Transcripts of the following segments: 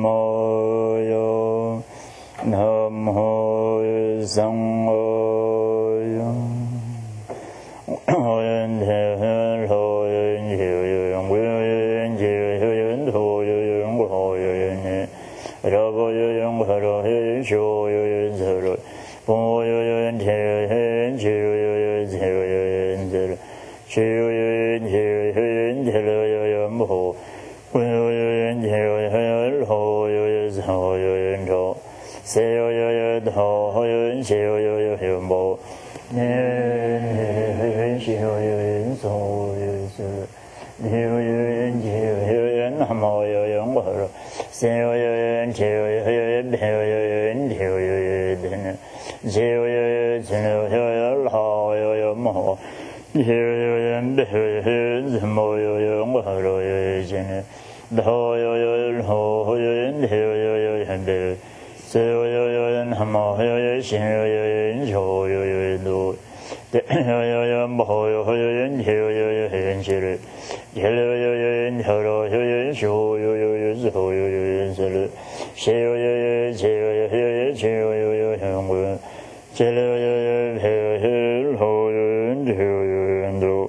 Moyo Namo Sanghoyo Hoyen Hoyen Hoyen Hoyen Hoyen Hoyen Hoyen Hoyen Raboyen Hoyen Shoyen Zero Boyen Hoyen Hoyen Hoyen Zero Shoyen Hoyen Hoyen Ho Hoyen Hoyen Hoyen Hoyen Ho Seoyen Hoyen Seoyen Mo Hoyen Hoyen Soyen Hoyen Hoyen Hamoyen Horo Seoyen Hoyen Hoyen Hoyen Seoyen Hoyen Hoyen Mo Hoyen Hoyen Moyen Horo Yen Hoyen Hoyen Hoyen Seoyen Hamoyen Seoyen Hoyen Do Hoyen Hoyen Hoyen Shiri Hoyen Horo Hoyen Shoyen Hoyen Selu Seoyen Seoyen Seoyen Seoyen Hoyen Hoyen Do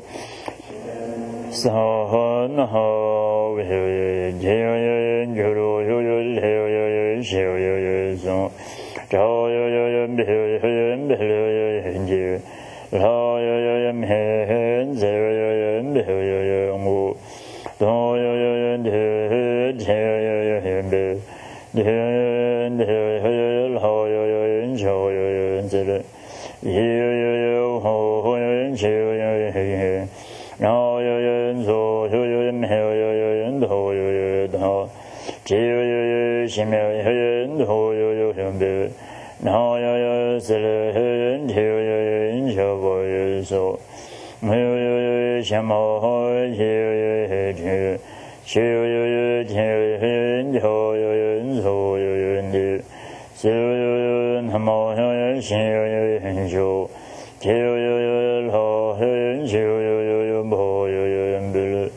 Son Ho Hoyen Hoyen Horo Hoyen Hoyen Seoyen So Hoyen Hoyen Hoyen Hoyen Hen Seoyen Hoyen Wo Hoyen Hoyen Hoyen Be Hoyen Hoyen Hoyen Shoyen Zele Hoyen Hoyen Shoyen Hoyen So Hoyen Hoyen Hoyen Ho Hoyen Hoyen Hoyen Be Hoyen Zele Hoyen Hoyen Shoyen So Hoyen Shamo Hoyen Hoyen Shoyen Hoyen Hoyen Hoyen Do Shoyen Hamo Hoyen Shoyen Sho Hoyen Hoyen Shoyen Hoyen Bill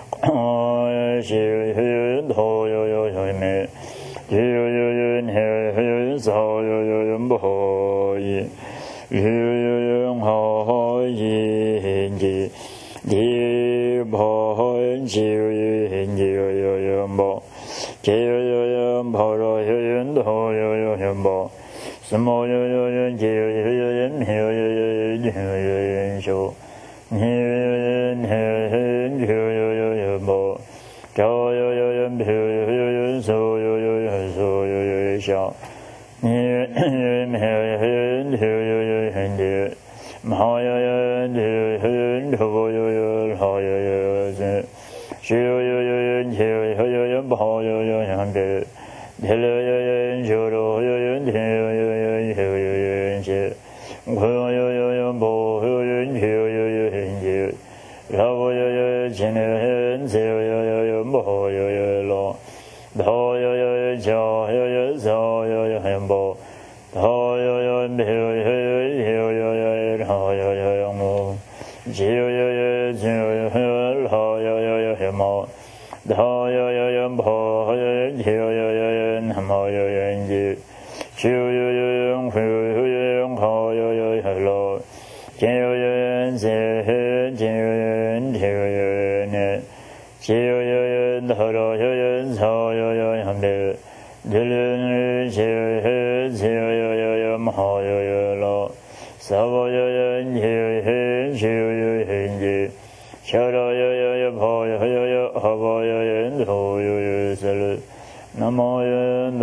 Hoyen Hoyen Me Hoyen Hoyen Hoyen Hoyen Hoyen Hoyen Di Hoyen Hoyen Hoyen Bo Hoyen Hoyen Hoyen Bo Samo Hoyen Hoyen Hoyen Hoyen Sho Hoyen Hoyen Hoyen Bo Hoyen Hoyen So Hoyen So Hoyen Sha Hoyen Hoyen Hoyen Hoyen Hoyen Hoyen Hoyen Shoyen Hoyen Hoyen Be Hoyen Hoyen Hoyen Hoyen She Hoyen Bo Hoyen Hoyen Hoyen Hoyen Hoyen Hoyen Lo Hoyen Hoyen Hoyen Bo Hoyen Hoyen Hoyen Mo Hoyen Hoyen Mo Hoyen Hoyen Hoyen Hoyen Ji Hoyen Hoyen Hoyen Lo Hoyen Hoyen Hoyen Hoyen Hoyen Horo Hoyen Hoyen Be Hoyen Hoyen Hoyen Lo Hoyen Hoyen Hoyen Ji Hoyen Hoyen Hoyen Hoyen Selu Namoyen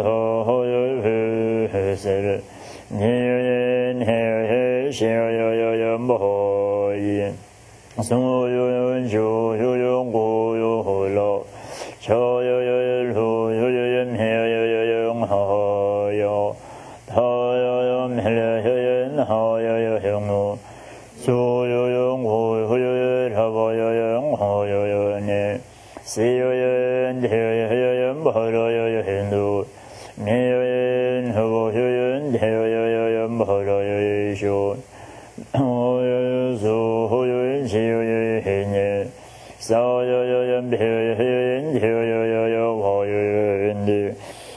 Hoyen Selu Hoyen Hoyen Hoyen Hoyen Soyen Shoyen Hoyen Lo Hoyen Hoyen Hoyen Hoyen Hoyen Hoyen Hoyen Mo Soyen Hoyen Hoyen Hoyen Seoyen Hoyen Hoyen Do Hoyen Hoyen Hoyen Hoyen Sho Hoyen So Hoyen Seoyen Soyen Hoyen Hoyen Do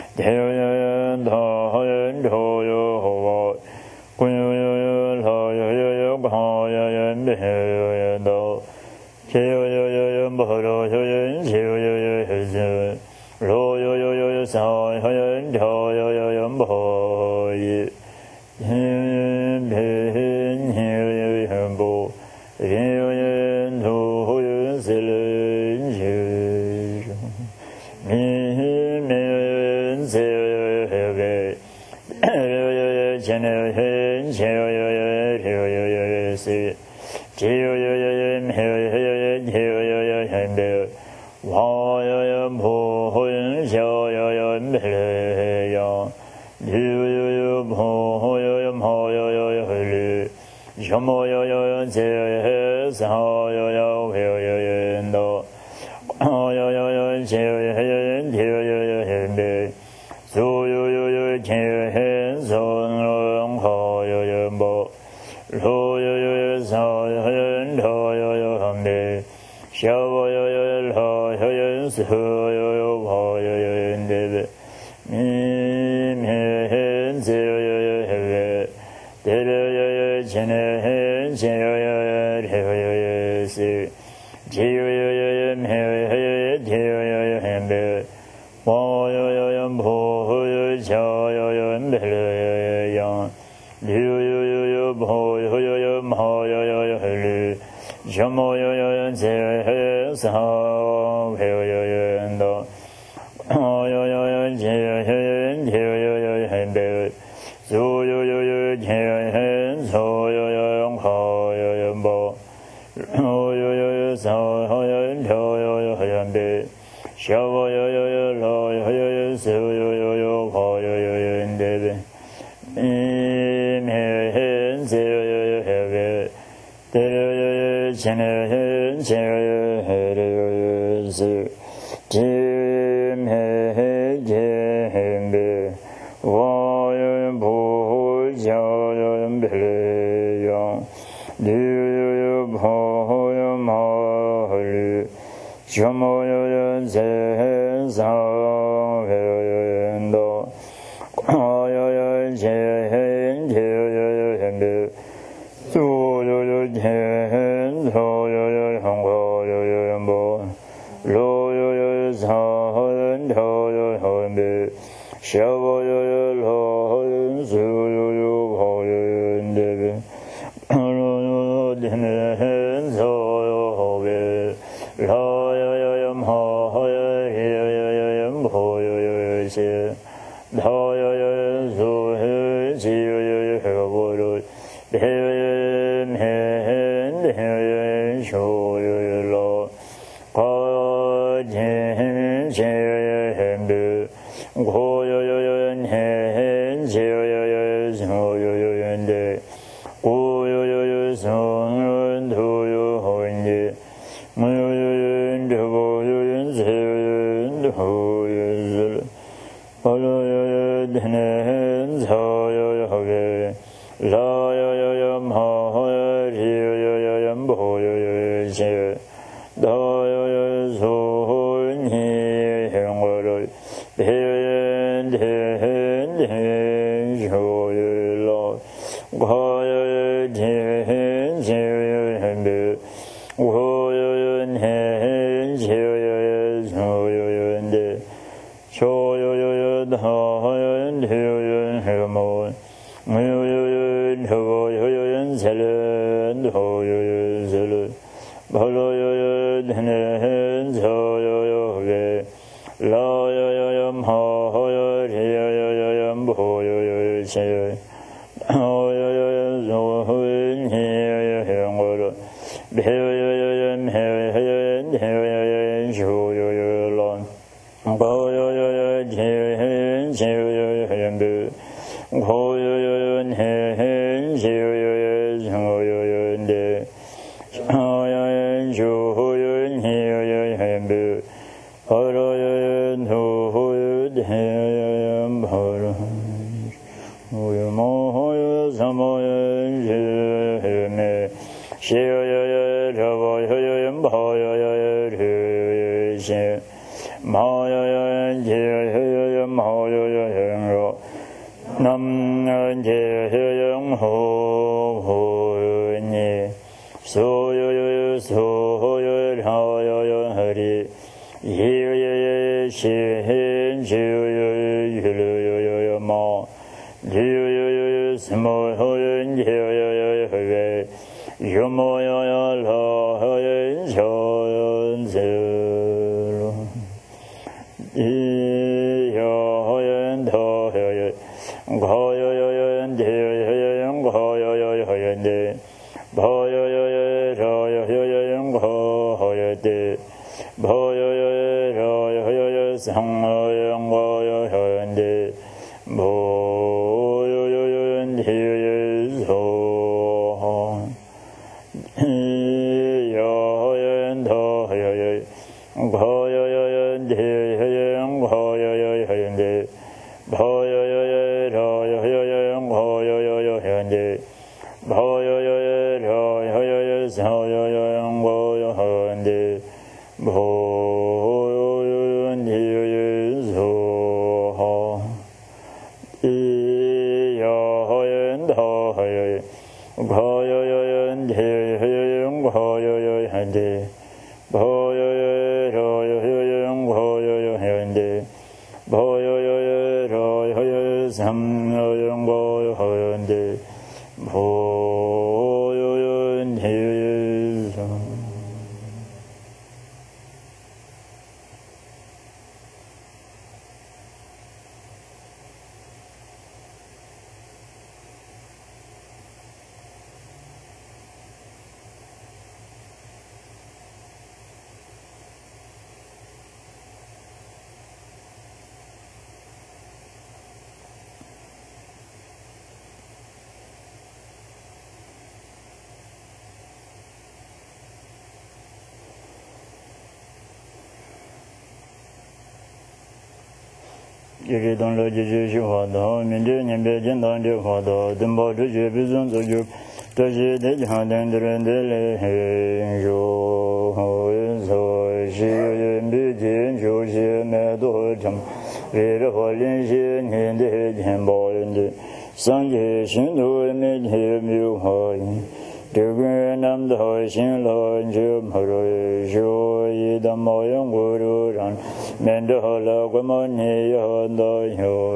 Yiri don lo ji ji shi hua do, min ji nian bei jin dan ji hua do, den bao zhi ji bi zun zi ju, de ji de jiang den de ren de le hen yu, ho yin so, shi yin bi jin ju xie me do chang, ri ri hua lin xie nian de jian bao yin de, sang ji xin du mi ji mi hua yin, de gun nam de hua xin lo ji ma ru shu yi dan mao yin gu ru ran, men de ho la gu ma ni yo da yo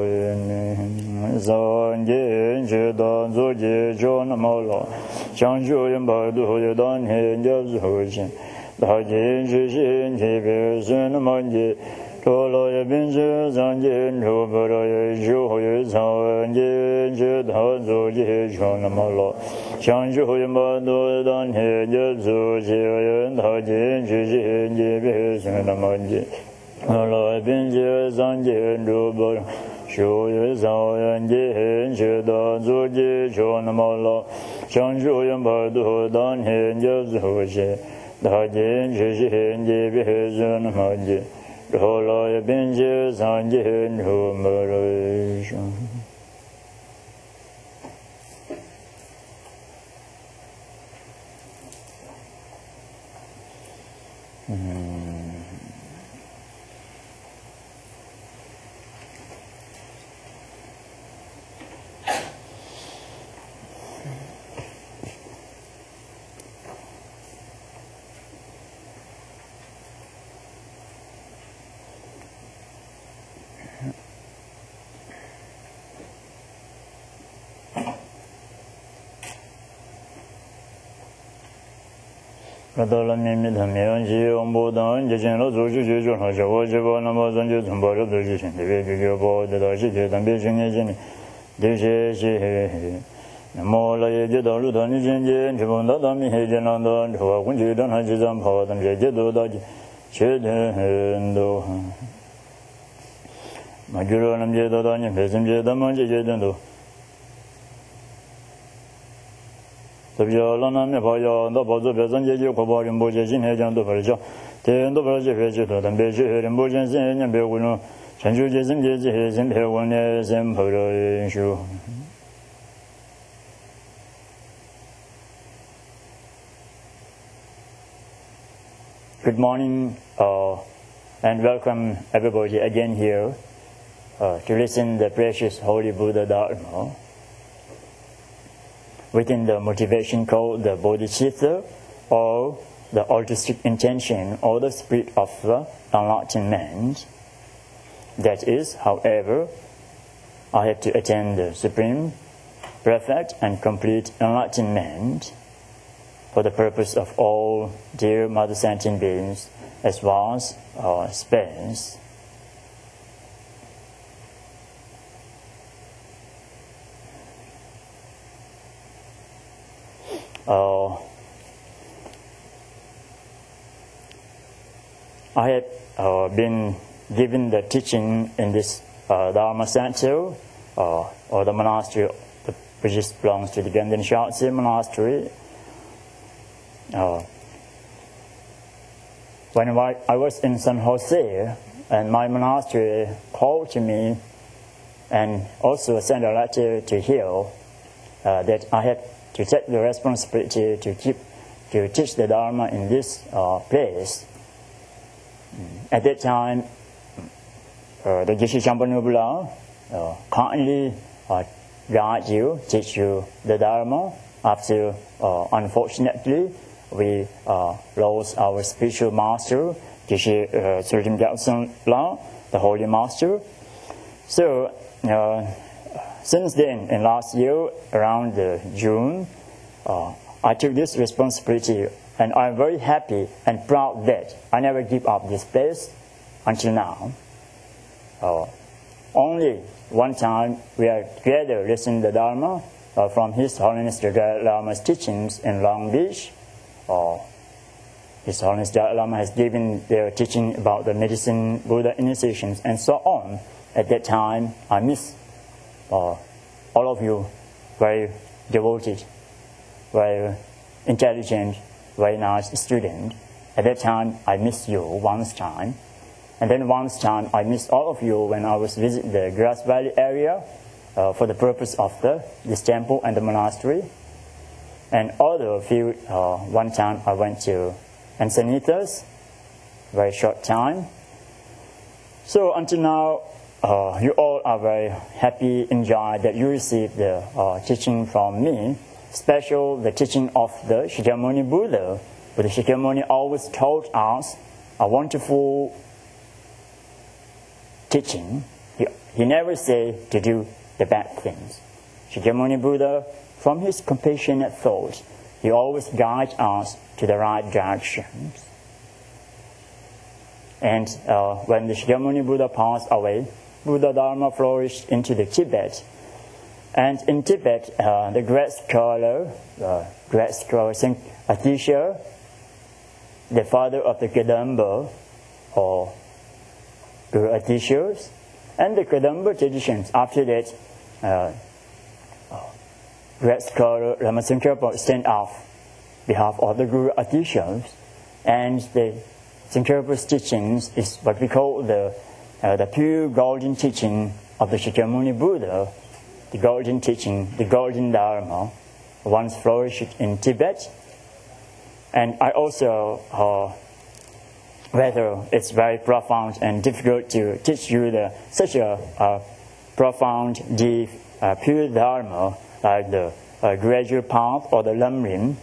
yin zang ji ji dan zu ji zhu na ma la chang ju yin ba du hu dan he jia zu xin da ji ji xin ji bi sun na ma ji lo lo ye bin ji zang ji ru bu ra ye ju hu ye zang ji ji da zu ji zhu na ma la chang ju yin ba du dan he jia zu ji yin da ji ji xin ji bi sun na ma ji lo bin ji zang ji ru bu ra shu ye zang yan ji hen ji da zu ji zhu na ma la chang ju yin ba du dan he jia zu ji da ji ji xin ji bi sun na ma ji lo lo ye bin ji zang ji ru mu ru shu Rata la mi mi tham yan chi ong bo dan je chen lo zu ju ju ju ha ja wo je bo na ma zan ju zan ba ru de ji chen de be bi ge bo de da shi de dan be chen ye chen de she shi he namo la ye je da lu da ni chen je je bo da da mi he je nan da ho gun ji dan ha ji zan pa dan je je do da ji che de do ma ju ro nam je do da ni be sim je da ma je je den do Tabia na me pa ya da ba zo be zan je je ko ba rin bo je jin he jan do ba ja te do ba je fe je do dan be je he rin bo jen sin nya be gu no chen ju je sim je je he sim pe won ne sim pa ro shu Good morning and welcome everybody again here to listen the precious Holy Buddha Dharma. Within the motivation called the Bodhisattva or the altruistic intention or the spirit of the enlightenment. That is, however, I have to attain the supreme, perfect and complete enlightenment for the purpose of all dear Mother Sentient Beings as well as space. I have been given the teaching in this Dharma Center or the monastery which belongs to the Ganden Shatse monastery. When I was in San Jose, and my monastery called to me and also sent a letter to Hill that I had to take the responsibility to teach the Dharma in this place. At that time, the Geshe Champanubula kindly guide you, teach you the Dharma. After, unfortunately, we lost our spiritual master, Geshe Surjim Gyaltsen La, the Holy Master. So, since then, in last year, around June, I took this responsibility, and I'm very happy and proud that I never give up this place until now. Only one time we are together listening to the Dharma from His Holiness the Dalai Lama's teachings in Long Beach. His Holiness the Dalai Lama has given their teaching about the medicine, Buddha initiations, and so on. At that time, I miss all of you, very devoted, very intelligent, very nice student. At that time, I missed you once time. And then once time, I missed all of you when I was visiting the Grass Valley area for the purpose of this temple and the monastery. And other few, one time I went to Encinitas, very short time. So until now, you all are very happy, enjoy that you received the teaching from me, especially the teaching of the Shakyamuni Buddha. But the Shakyamuni always told us a wonderful teaching. He never said to do the bad things. Shakyamuni Buddha, from his compassionate thought, he always guides us to the right directions. And when the Shakyamuni Buddha passed away, Buddha Dharma flourished into the Tibet. And in Tibet, the great scholar Saint Atisha, the father of the Kadamba, or Guru Atishas, and the Kadamba traditions. After that, great scholar Lama Tsongkhapa stand off behalf of the Guru Atishas, and the Tsongkhapa's teachings is what we call the pure golden teaching of the Shakyamuni Buddha, the golden teaching, the golden Dharma, once flourished in Tibet. And I also, whether it's very profound and difficult to teach you such a profound, deep, pure Dharma, like the gradual path or the Lamrim,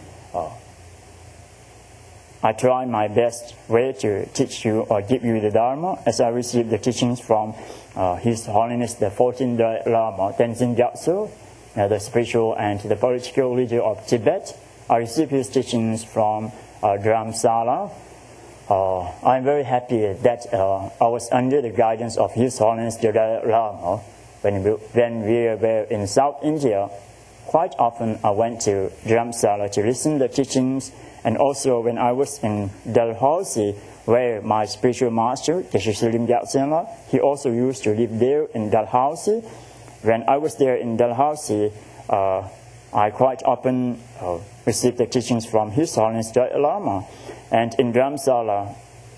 I try my best way to teach you or give you the Dharma as I receive the teachings from His Holiness the 14th Dalai Lama, Tenzin Gyatso, the spiritual and the political leader of Tibet. I received his teachings from Dharamsala. I'm very happy that I was under the guidance of His Holiness the Dalai Lama. When we were in South India, quite often I went to Dharamsala to listen to the teachings. And also when I was in Dalhousie, where my spiritual master, Geshe Sulim Gyatsen, he also used to live there in Dalhousie. When I was there in Dalhousie, I quite often received the teachings from His Holiness Dalai Lama. And in Dharamsala,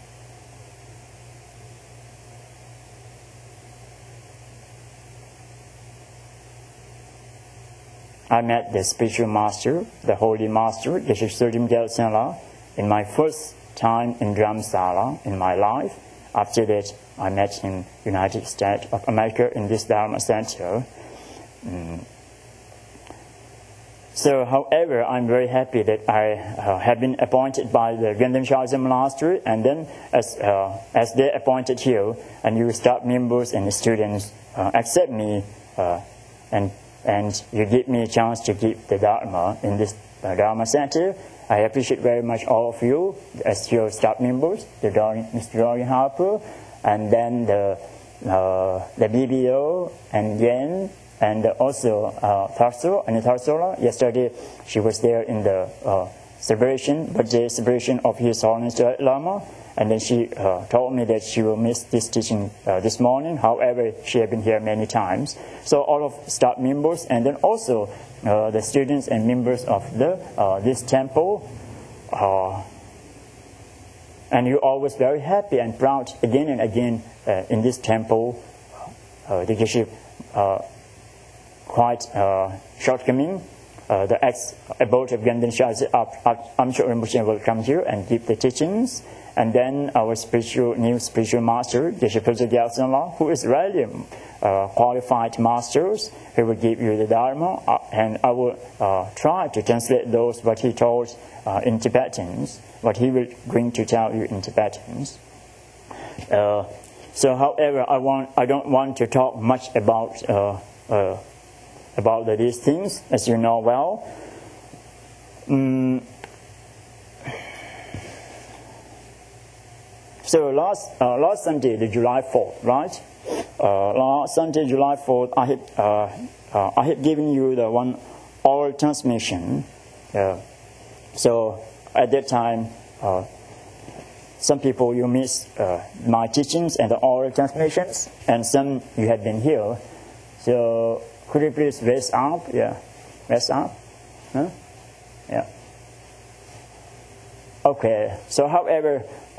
I met the spiritual master, the holy master, Geshe Sulim Gyatsen, in my first time in Dharamsala in my life. After that, I met him in the United States of America in this Dharma Center. So, however, I'm very happy that I have been appointed by the Ganden Shalom Monastery, and then as they appointed here, and you staff members and students accept me, and you give me a chance to give the Dharma in this Dharma Center. I appreciate very much all of you as your staff members, Mr. Dorian Harper, and then the BBO and Yen, and also Tarsola. Yesterday she was there in the birthday celebration of His Holiness Dalai Lama, and then she told me that she will miss this teaching this morning. However, she had been here many times. So all of staff members, and then also the students and members of this temple, and you're always very happy and proud again and again in this temple. The Geshe quite shortcoming. The ex-abode of Ganden Shalom, I'm sure Rinpoche will come here and give the teachings. And then our new spiritual master, Geshe Phulso Gyaltsen La, who is really qualified masters, he will give you the Dharma, and I will try to translate those what he told in Tibetans, what he will bring to tell you in Tibetans. So, however, I don't want to talk much about these things, as you know well. So last Sunday, the July 4th, right? Last Sunday, July 4th, I had given you the one oral transmission. So at that time, some people you missed my teachings and the oral transmissions, and some you had been here. So could you please raise up? Yeah, raise up. Huh? Yeah. Okay. So, however,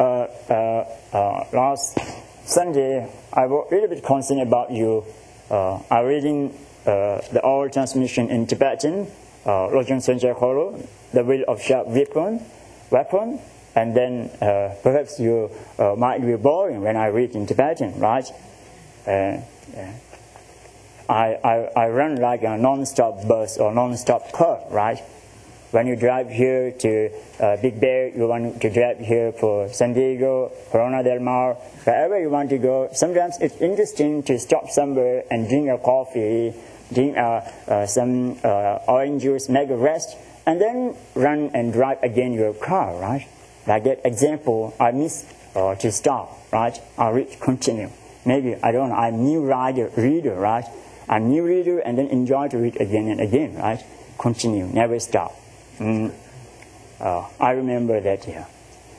last Sunday I was a little bit concerned about you. I'm reading the oral transmission in Tibetan, Lojong Sanjay Kholo, the will of sharp weapon, and then perhaps you might be boring when I read in Tibetan, right? I run like a non-stop bus or non-stop car, right? When you drive here to Big Bear, you want to drive here for San Diego, Corona del Mar, wherever you want to go. Sometimes it's interesting to stop somewhere and drink a coffee, drink some orange juice, make a rest, and then run and drive again your car, right? Like that example, I miss to stop, right? I read, continue. Maybe, I don't know, I'm new reader, right? I'm new reader and then enjoy to read again and again, right? Continue, never stop. I remember that, yeah.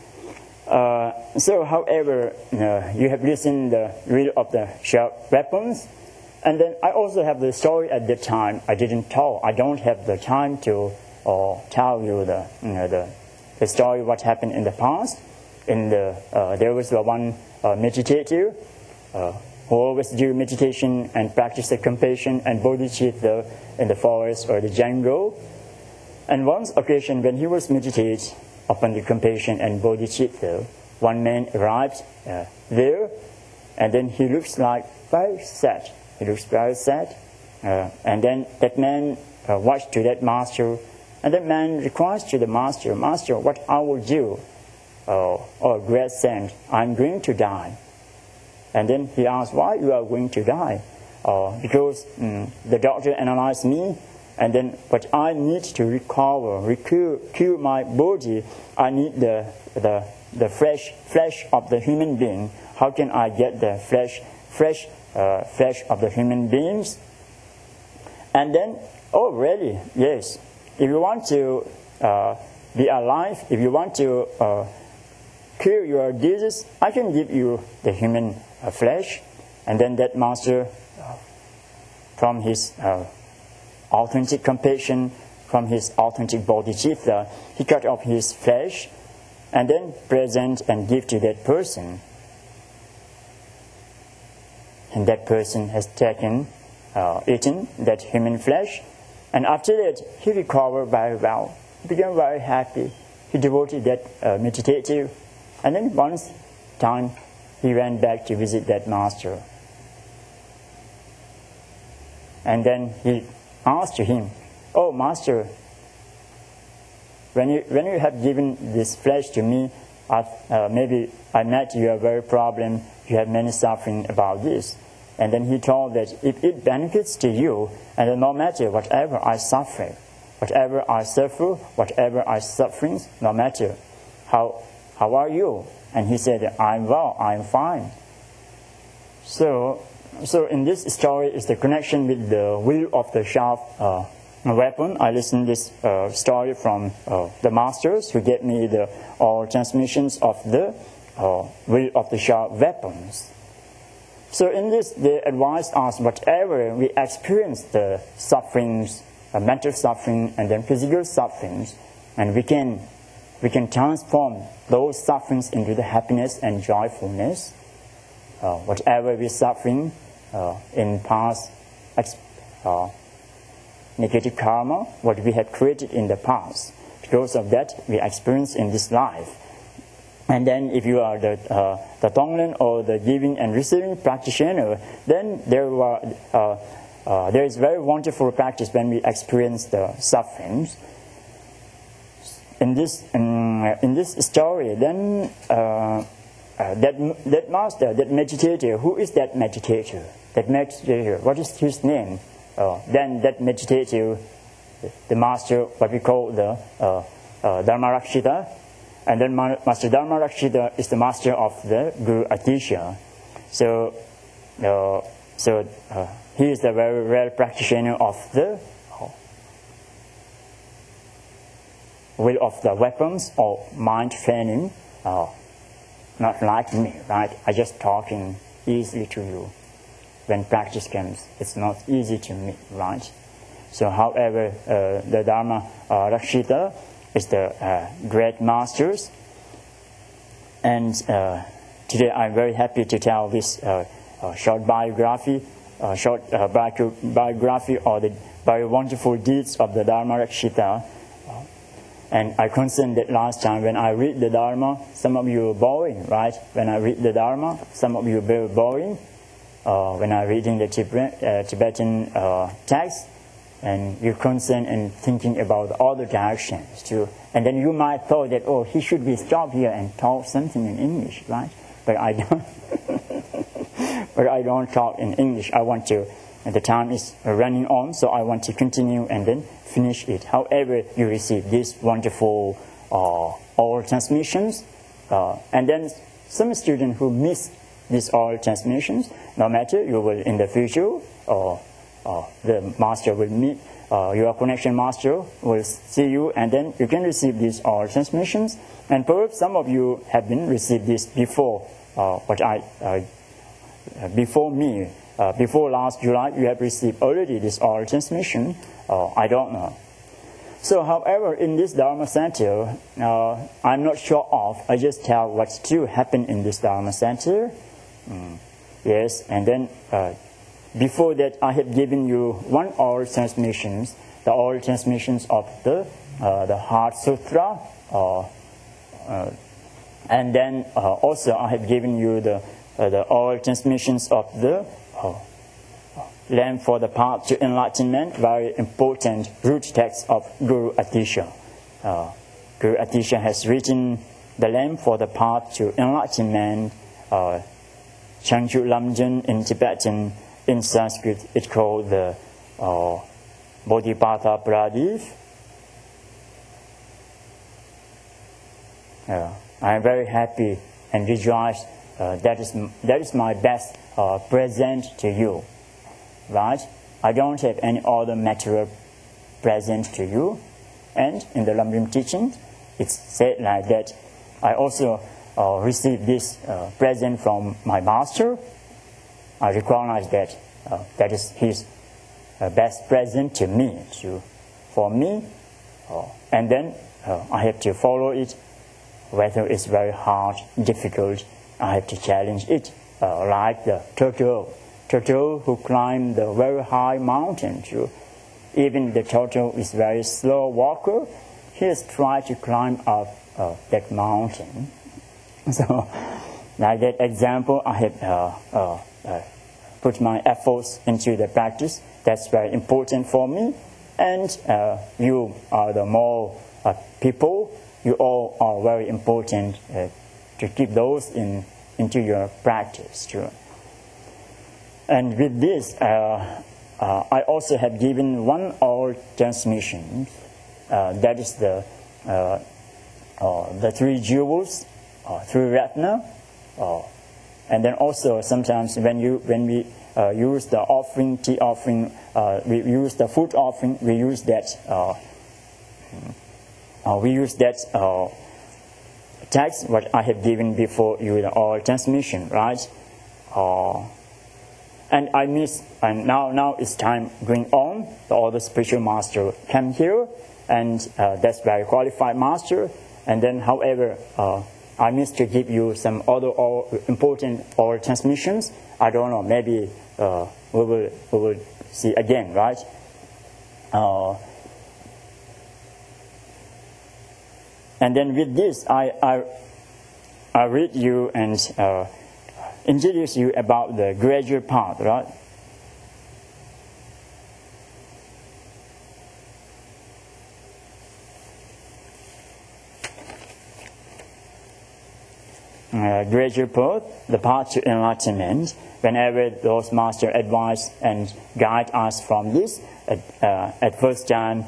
So, however, you have listened the read of the sharp weapons, and then I also have the story at that time. I don't have the time to tell you the story what happened in the past. There was one meditative who always do meditation and practice the compassion and bodhicitta in the forest or the jungle. And once occasion when he was meditating upon the compassion and bodhicitta, one man arrived there, and then he looks like very sad. He looks very sad. And then that man watched to that master, and that man requires to the master, "Master, what I will do? Oh, great saint, I'm going to die." And then he asked, "Why you are going to die?" Because the doctor analyzed me, and then but I need to recover, cure my body. I need the fresh flesh of the human being. How can I get the fresh flesh of the human beings? And then, oh really? Yes. If you want to be alive, if you want to cure your disease, I can give you the human flesh. And then that master, from his authentic compassion, from his authentic bodhicitta, he cut off his flesh and then present and give to that person. And that person has eaten that human flesh. And after that, he recovered very well. He became very happy. He devoted that meditative. And then once time, he went back to visit that master. And then he asked him, "Oh, master, when you have given this flesh to me, maybe I met your very problem, you have many suffering about this. And then he told that if it benefits to you, and then no matter whatever I suffer, whatever I suffering, no matter how are you? And he said, I'm well, I'm fine. So in this story is the connection with the will of the sharp weapon. I listened this story from the masters who gave me all transmissions of the will of the sharp weapons. So in this, they advised us whatever we experience the sufferings, mental suffering and then physical sufferings, and we can transform those sufferings into the happiness and joyfulness. Whatever we're suffering in past negative karma, what we have created in the past, because of that we experience in this life. And then if you are the Tonglen or the giving and receiving practitioner, then there is very wonderful practice when we experience the sufferings. In this story, then that master, that meditator, who is that meditator? That meditator, what is his name? Then that meditator, the master, what we call the Dharmarakshita, and then Master Dharmarakshita is the master of the Guru Atisha. So he is the very rare practitioner of the will of the weapons or mind training. Not like me, right? I just talking easily to you. When practice comes, it's not easy to me, right? So however, the Dharma Rakshita is the great masters. And today I'm very happy to tell this short biography or the very wonderful deeds of the Dharma Rakshita. And I concerned that last time when I read the Dharma, some of you are bowing, right? When I read the Dharma, some of you are very bowing. When I'm reading the Tibetan text, and you're concerned and thinking about all the directions too. And then you might thought that, oh, he should be stopped here and talk something in English, right? But I don't. But I don't talk in English. I want to, and the time is running on, so I want to continue and then finish it. However, you receive these wonderful oral transmissions, and then some students who miss these oral transmissions, no matter, you will in the future, the master will meet, your connection master will see you, and then you can receive these oral transmissions. And perhaps some of you have been received this before, before me. Before last July, you have received already this oral transmission. I don't know. So, however, in this Dharma Center, I'm not sure of. I just tell what's to happen in this Dharma Center. Yes, and then before that, I have given you one oral transmissions, the oral transmissions of the Heart Sutra, and then also I have given you the oral transmissions of the Lamp for the Path to Enlightenment, very important root text of Guru Atisha. Guru Atisha has written the Lamp for the Path to Enlightenment, Changchu Lamjen in Tibetan. In Sanskrit, it's called the Bodhipattha Pradip. I am very happy and rejoice. That is my best present to you, right? I don't have any other material present to you. And in the Lamrim teaching, it's said like that. I also received this present from my master. I recognize that that is his best present to me, for me, and then I have to follow it, whether it's very hard, difficult. I have to challenge it, like the turtle who climbed the very high mountain. Even the turtle is very slow walker. He has tried to climb up that mountain. So, like that example, I have put my efforts into the practice. That's very important for me. And you are the more people, you all are very important to keep those into your practice too. And with this, I also have given 1 hour transmission. That is the 3 jewels, 3 ratna, and then also sometimes when we use the offering, tea offering, we use the food offering, we use that text what I have given before you, the oral transmission, right? And now it's time going on. All the spiritual master come here, and that's very qualified master. And then, however, I missed to give you some other important oral transmissions. I don't know. Maybe we will see again, right? And then with this, I read you and introduce you about the gradual path, right? Gradual path, the path to enlightenment. Whenever those masters advise and guide us from this, at first time,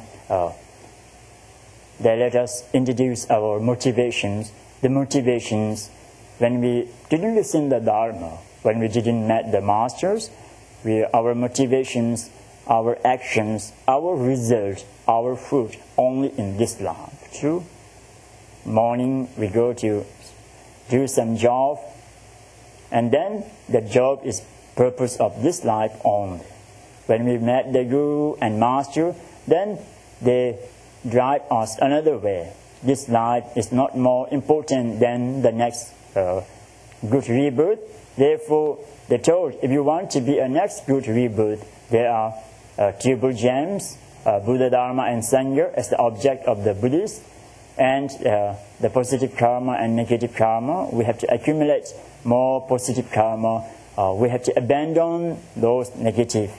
they let us introduce our motivations. The motivations, when we didn't listen to the Dharma, when we didn't meet the masters, our motivations, our actions, our result, our fruit, only in this life. True? Morning we go to do some job, and then the job is purpose of this life only. When we met the Guru and Master, then they drive us another way. This life is not more important than the next good rebirth. Therefore, they told, if you want to be a next good rebirth, there are triple gems, Buddha, Dharma, and Sangha as the object of the Buddhists, and the positive karma and negative karma. We have to accumulate more positive karma. We have to abandon those negative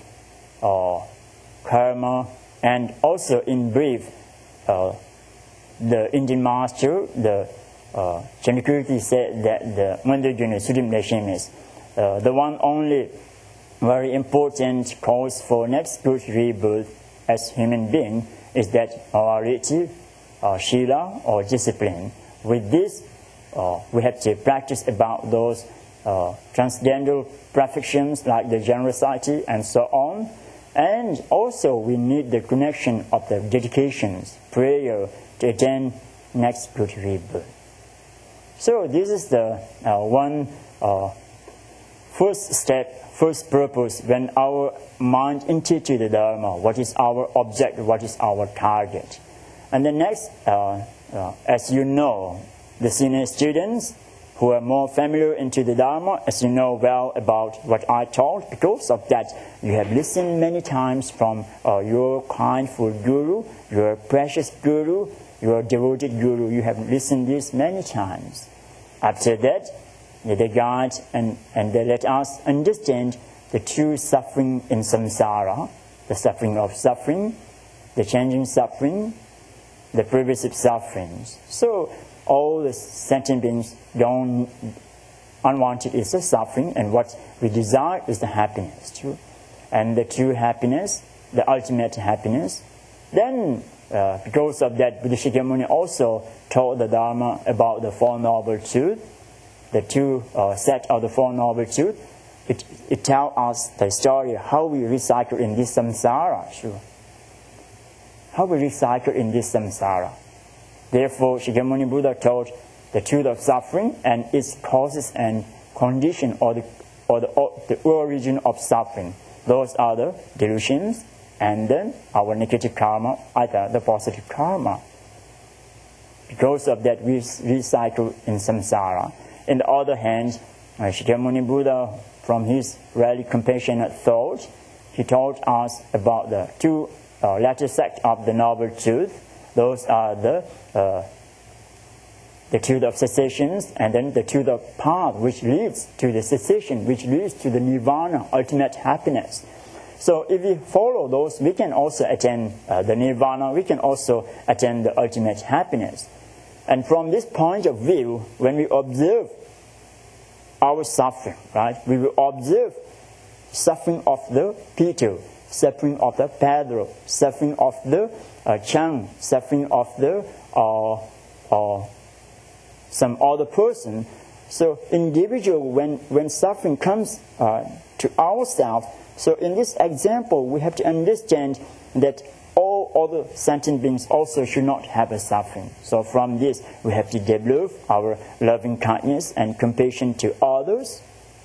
karma. And also, in brief, the Indian master, the Chandrakirti, said that the Mandaguna Sudim Nation is the one only very important cause for next good rebirth as human being is that morality, Shila, or discipline. With this, we have to practice about those transcendental perfections like the generosity and so on. And also we need the connection of the dedications, prayer to attain next good rebirth. So this is the one first step, first purpose when our mind into the Dharma. What is our object? What is our target? And the next, as you know, the senior students who are more familiar into the Dharma, as you know well about what I taught, because of that you have listened many times from your kindful Guru, your precious Guru, your devoted Guru. You have listened this many times. After that, they guide and they let us understand the true suffering in samsara, the suffering of suffering, the changing suffering, the pervasive sufferings. So all the sentient beings don't unwanted is the suffering, and what we desire is the happiness, true. And the true happiness, the ultimate happiness. Then, because of that, Buddha Shakyamuni also taught the Dharma about the Four Noble Truths, the two set of the Four Noble Truths. It tells us the story how we recycle in this samsara, true. How we recycle in this samsara. Therefore, Shakyamuni Buddha taught the truth of suffering and its causes and condition, or the origin of suffering. Those are the delusions, and then our negative karma, either the positive karma. Because of that, we recycle in samsara. On the other hand, Shakyamuni Buddha, from his really compassionate thought, he taught us about the two latter sect of the Noble Truth. Those are the truth of cessations, and then the truth of path, which leads to the cessation, which leads to the nirvana, ultimate happiness. So if we follow those, we can also attain the nirvana, we can also attain the ultimate happiness. And from this point of view, when we observe our suffering, right, we will observe suffering of the Peter, suffering of the Pedro, suffering of the Chang, suffering of the some other person. So individual, when suffering comes to ourselves, so in this example, we have to understand that all other sentient beings also should not have a suffering. So from this, we have to develop our loving kindness and compassion to others.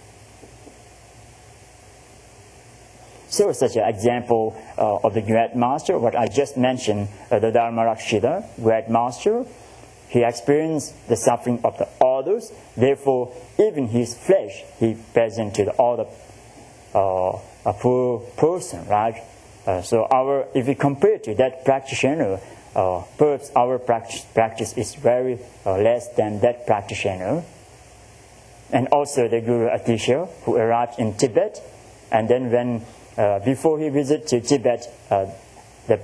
So such an example of the Great Master, what I just mentioned, the Dharmarakshita, Great Master, he experienced the suffering of the others. Therefore, even his flesh, he present to the other a poor person, right? So if we compare to that practitioner, perhaps our practice is very less than that practitioner. And also the Guru Atisha, who arrived in Tibet, and then when before he visited to Tibet, the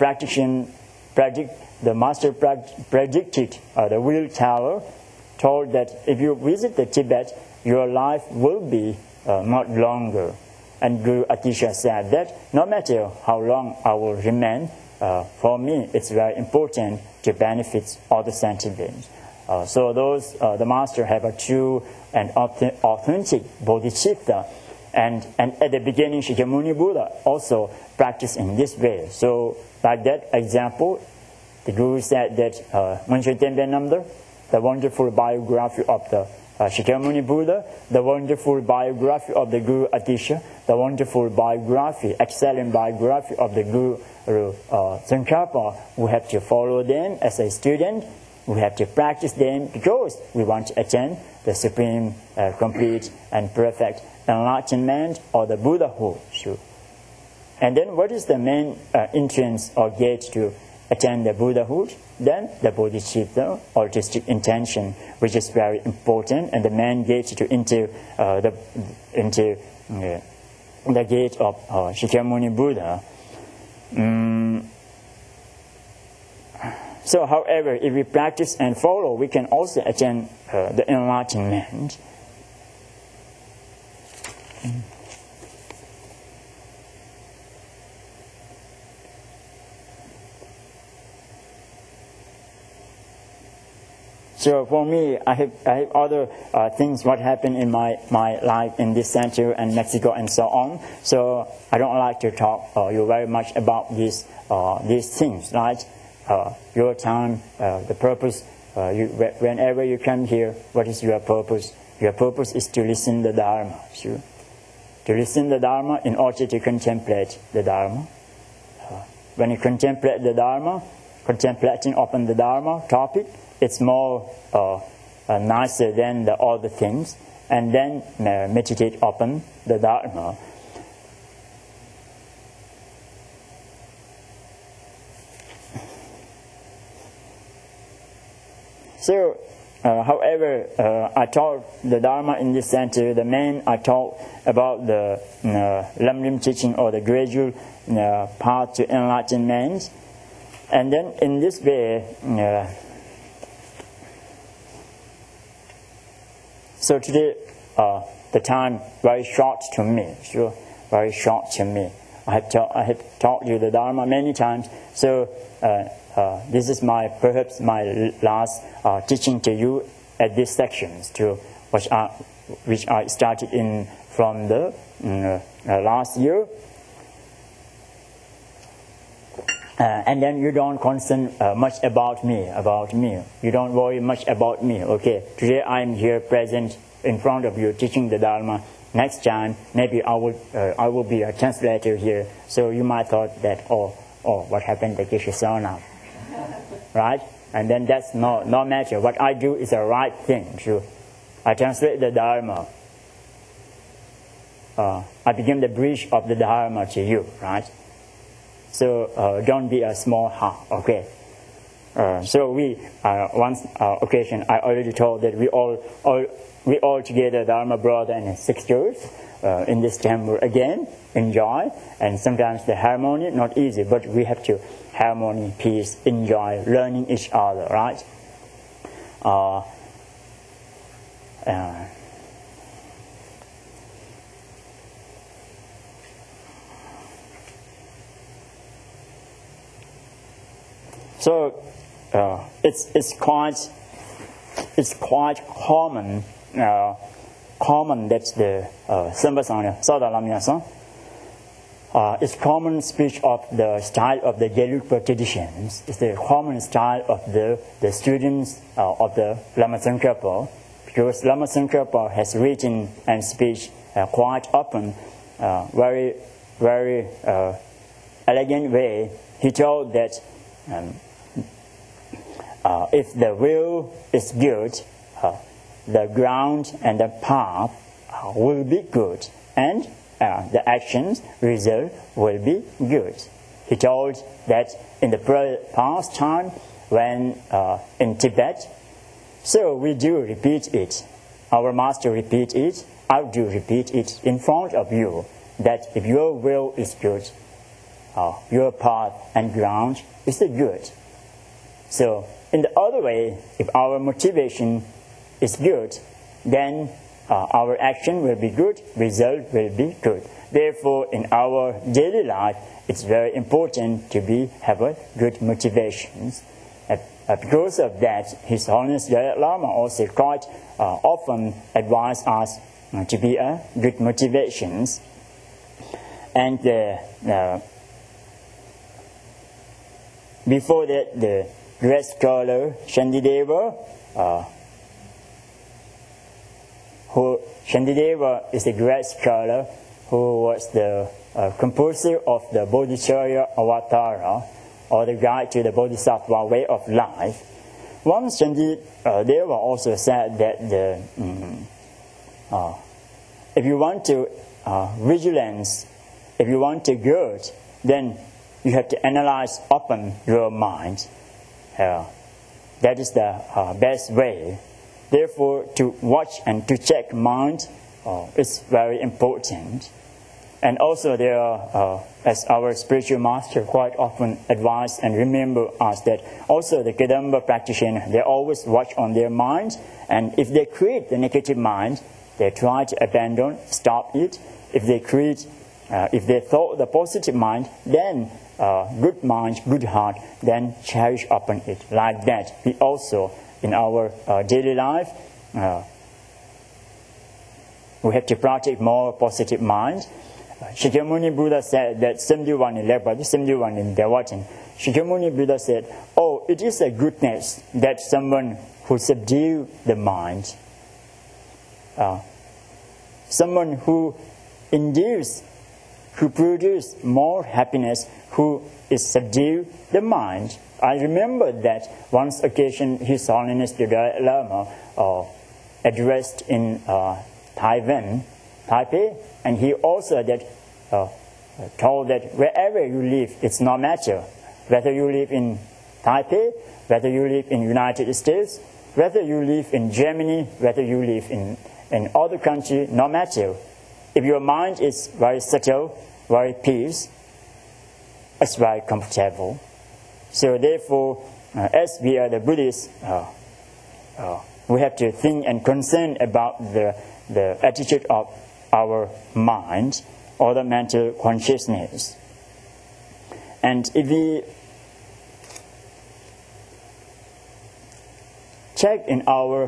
master predicted, the wheel teller told that if you visit the Tibet, your life will be much longer. And Guru Atisha said that no matter how long I will remain, for me it's very important to benefit all the sentient beings. So the master have a true and authentic bodhicitta. And at the beginning, Shakyamuni Buddha also practiced in this way. So like that example, the Guru said that Manchu Tenpen Namdar, the wonderful biography of the Shakyamuni Buddha, the wonderful biography of the Guru Atisha, the wonderful biography, excellent biography of the Guru Tsongkhapa. We have to follow them as a student. We have to practice them because we want to attain the supreme, complete and perfect enlightenment or the Buddhahood. And then what is the main entrance or gate to attain the Buddhahood? Then the bodhicitta, artistic intention, which is very important, and the main gate to into the gate of Shakyamuni Buddha. So, however, if we practice and follow, we can also attain the enlightenment. So for me, I have other things what happened in my life in this center and Mexico and so on. So I don't like to talk you very much about these things, right? Your time, the purpose. Whenever you come here, what is your purpose? Your purpose is to listen the Dharma. Sure. To listen the Dharma in order to contemplate the Dharma. When you contemplate the Dharma, contemplating upon the Dharma topic, it's more nicer than the other things, and then meditate upon the Dharma. So, however, I taught the Dharma in this center. The main I taught about the Lam-Rim teaching or the gradual path to enlightenment, and then in this way. So today, the time very short to me. Sure, very short to me. I have taught you the Dharma many times. So this is perhaps my last teaching to you at these sections, which I started from the last year. And then you don't concern much about me. You don't worry much about me. Okay, today I'm here present in front of you teaching the Dharma. Next time, maybe I will be a translator here. So you might thought that, what happened to Keshisona? Right? And then that's no matter. What I do is the right thing. Sure. I translate the Dharma. I become the bridge of the Dharma to you, right? So don't be a small heart, okay? So we one occasion I already told that we all together, Dharma brother and sisters, in this temple again enjoy, and sometimes the harmony not easy, but we have to harmony, peace, enjoy, learning each other, right? So it's quite common. Common that's the it's common speech of the style of the Gelugpa traditions. It's the common style of the students of the Lama Tsongkhapa, because Lama Tsongkhapa has written and speech quite often, very elegant way. He told that if the will is good, the ground and the path will be good, and the actions result will be good. He told that in the past time when in Tibet. So we do repeat it. Our master repeat it. I do repeat it in front of you, that if your will is good, your path and ground is good. So in the other way, if our motivation is good, then our action will be good, result will be good. Therefore, in our daily life, it's very important to have a good motivations. Because of that, His Holiness Dalai Lama also quite often advise us to be a good motivations. And before that, the great scholar Shantideva, Shantideva is a great scholar who was the composer of the Bodhicharya Avatara, or the guide to the Bodhisattva way of life. Once Shantideva also said that if you want to vigilance, if you want to good, then you have to analyze open your mind. That is the best way. Therefore, to watch and to check mind is very important. And also there are, as our spiritual master quite often advise and remember us, that also the Kadamba practitioner, they always watch on their minds, and if they create the negative mind, they try to abandon, stop it. If they thought the positive mind, then good mind, good heart, then cherish upon it. Like that, we also, in our daily life, we have to practice more positive mind. Shakyamuni Buddha said that 71 in Lepra, 71 in Devatin. Shakyamuni Buddha said, oh, it is a goodness that someone who subdue the mind, someone who induce, who produce more happiness, who is subdue the mind. I remember that once occasion His Holiness the Dalai Lama addressed in Taipei, and he also told that wherever you live, it's no matter whether you live in Taipei, whether you live in United States, whether you live in Germany, whether you live in other country, no matter. If your mind is very subtle, very peace, it's very comfortable. So therefore, as we are the Buddhists, we have to think and concern about the attitude of our mind or the mental consciousness. And if we check in our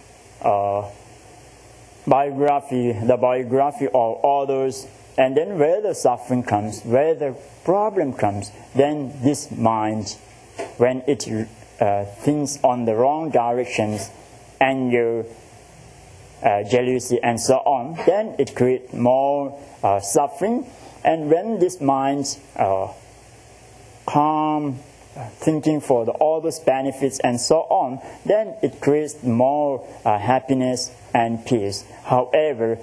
biography, the biography of others, and then where the suffering comes, where the problem comes, then this mind, when it thinks on the wrong directions, anger, jealousy, and so on, then it creates more suffering. And when this mind calm, thinking for all those benefits and so on, then it creates more happiness and peace. However,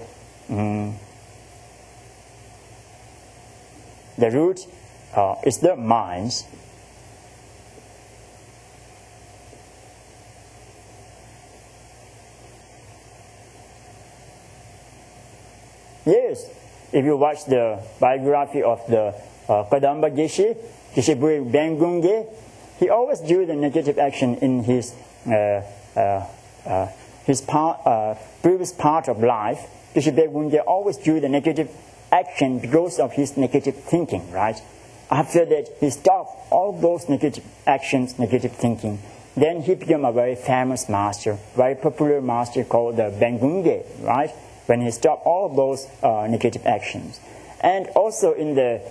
the root is the mind. Yes, if you watch the biography of the Kadamba Geshe, Geshe Buri Bengunge, he always do the negative action in his previous part of life. Geshe Bengunge always do the negative action because of his negative thinking, right? After that, he stopped all those negative actions, negative thinking. Then he became a very famous master, very popular master called the Bengunge, right? When he stopped all of those negative actions. And also in the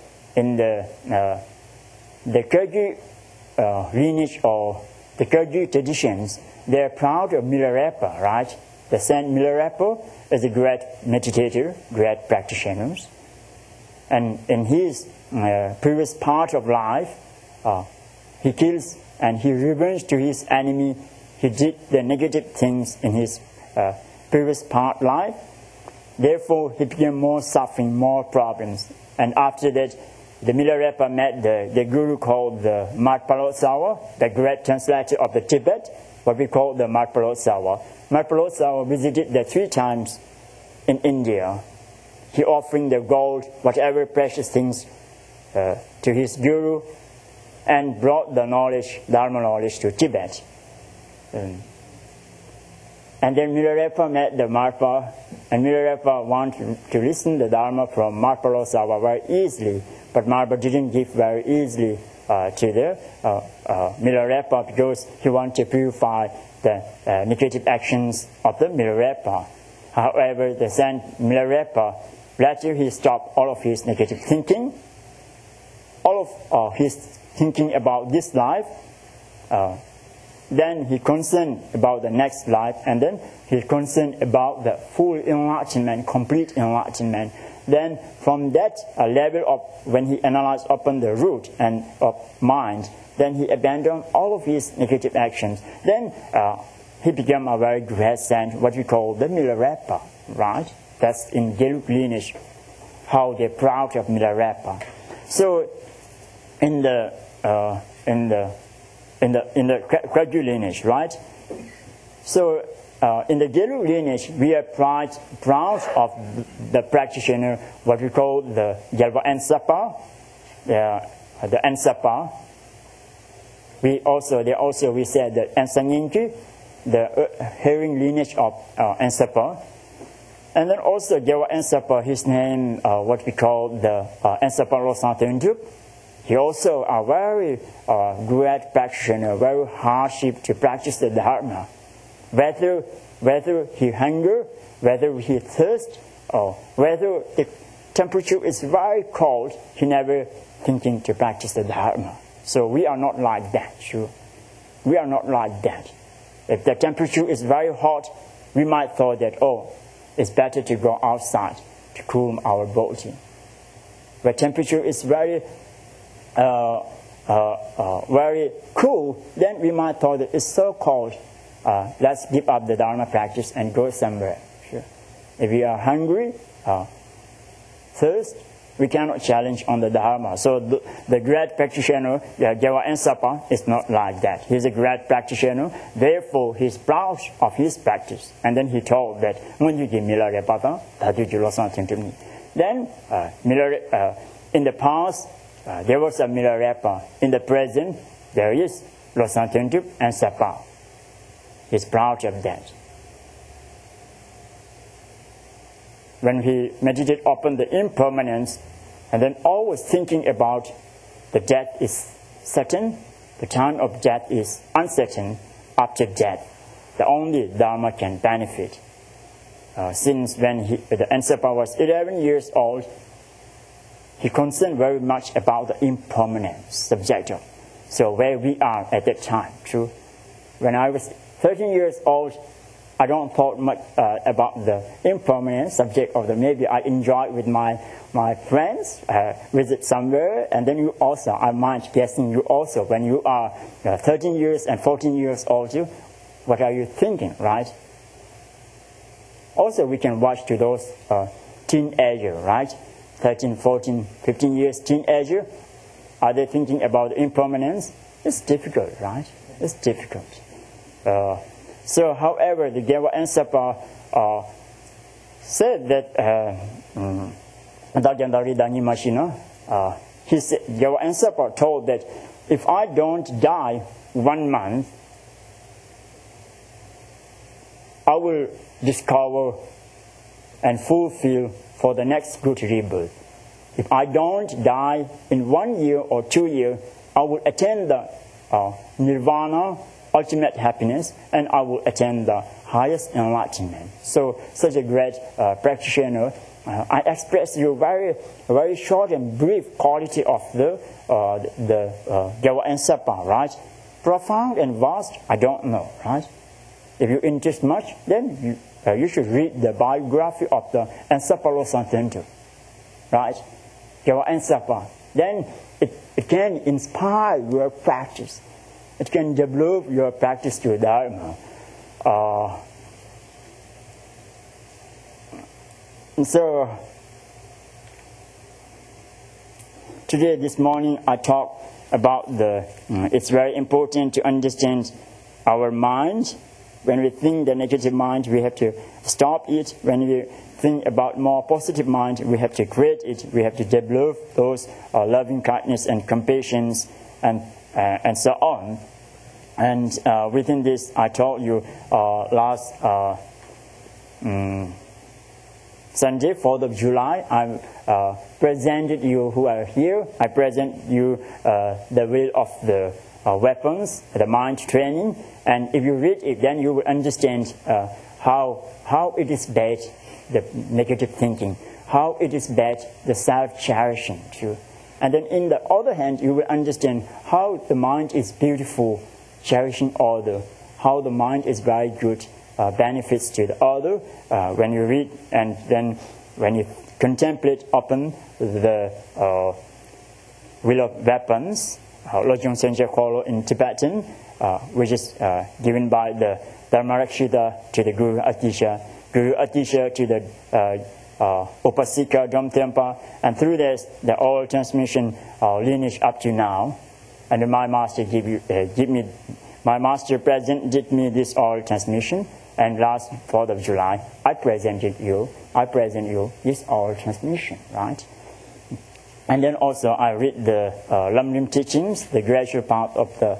Kagyu lineage or the Kagyu traditions, they are proud of Milarepa, right? The Saint Milarepa is a great meditator, great practitioner. And in his previous part of life, he kills and he revenge to his enemy. He did the negative things in his previous part life. Therefore, he became more suffering, more problems. And after that, the Milarepa met the guru called the Matpalotsawa, the great translator of the Tibet, what we call the Matpalotsawa. Matpalotsawa visited the 3 times in India. He offering the gold, whatever precious things to his guru, and brought the knowledge, Dharma knowledge, to Tibet. And then Milarepa met the Marpa, and Milarepa wanted to listen the Dharma from Matpalotsawa very easily, but Marpa didn't give very easily to the Milarepa because he wanted to purify the negative actions of the Milarepa. However, the Saint Milarepa, later he stopped all of his negative thinking, all of his thinking about this life. Then he concerned about the next life, and then he concerned about the full enlightenment, complete enlightenment. Then from that level of when he analyzed upon the root and of mind, then he abandoned all of his negative actions. Then he became a very great saint, what we call the Milarepa, right? That's in Gelug lineage, how they're proud of Milarepa. So in the Kagyu lineage, right? So in the Gelug lineage, we are proud of the practitioner, what we call the Gyalpa Ensapa, the Ensapa. We said that Ensanyinki, the hearing lineage of Ensapa. And then also Gyalpa Ensapa, his name, what we call the Ensapa Losang Tengdup. He also a very great practitioner, very hardship to practice the Dharma. Whether he hunger, whether he thirst, or whether the temperature is very cold, he never thinking to practice the Dharma. So we are not like that, sure. We are not like that. If the temperature is very hot, we might thought that, it's better to go outside to cool our body. But temperature is very cool, then we might thought that it's so cold, let's give up the Dharma practice and go somewhere. Sure. If we are hungry, thirst, we cannot challenge on the Dharma. So the great practitioner, Gyalpa Ensapa, is not like that. He's a great practitioner, therefore he's proud of his practice. And then he told that, then in the past, there was a Milarepa. In the present, there is Losang Tengdup and Sapa. He's proud of that. When he meditated upon the impermanence, and then always thinking about the death is certain, the time of death is uncertain, after death, the only Dharma can benefit. Since when the Ensapa was 11 years old, he concerned very much about the impermanence, subjective. So where we are at that time, true. When I was 13 years old, I don't thought much about the impermanence subject of the maybe I enjoy with my friends, visit somewhere, and then you also, I might guessing you also, when you are 13 years and 14 years old, what are you thinking, right? Also, we can watch to those teenagers, right? 13, 14, 15 years teenager, are they thinking about impermanence? It's difficult, right? It's difficult. So, however, the Gyalpa Ensapa said that he said, your ancestor told that if I don't die 1 month, I will discover and fulfill for the next good rebirth. If I don't die in 1 year or 2 years, I will attain the nirvana, ultimate happiness, and I will attain the highest enlightenment. So, such a great practitioner. I express you very short and brief quality of the Gyawa Ensapa, right? Profound and vast, I don't know, right? If you're interested much, then you should read the biography of the Ensapa Losantento, right? Gyawa Ensapa. Then it can inspire your practice. It can develop your practice to Dharma. So, today, this morning, I talk about it's very important to understand our mind. When we think the negative mind, we have to stop it. When we think about more positive mind, we have to create it. We have to develop those loving kindness and compassion and so on. And within this, I told you last Sunday, 4th of July, I presented you who are here. I present you the way of the weapons, the mind training. And if you read it, then you will understand how it is bad, the negative thinking, how it is bad, the self-cherishing too. And then in the other hand, you will understand how the mind is beautiful, cherishing other, how the mind is very good, benefits to the other. When you read and then when you contemplate upon the wheel of weapons, Lojong Senja Kolo in Tibetan, which is given by the Dharmarakshita to the Guru Atisha to the Upasika Dhamtempa, and through this, the oral transmission lineage up to now. And my master my master presented me this oral transmission. And last 4th of July, I present you this oral transmission, right? And then also I read the Lamrim teachings, the gradual part of the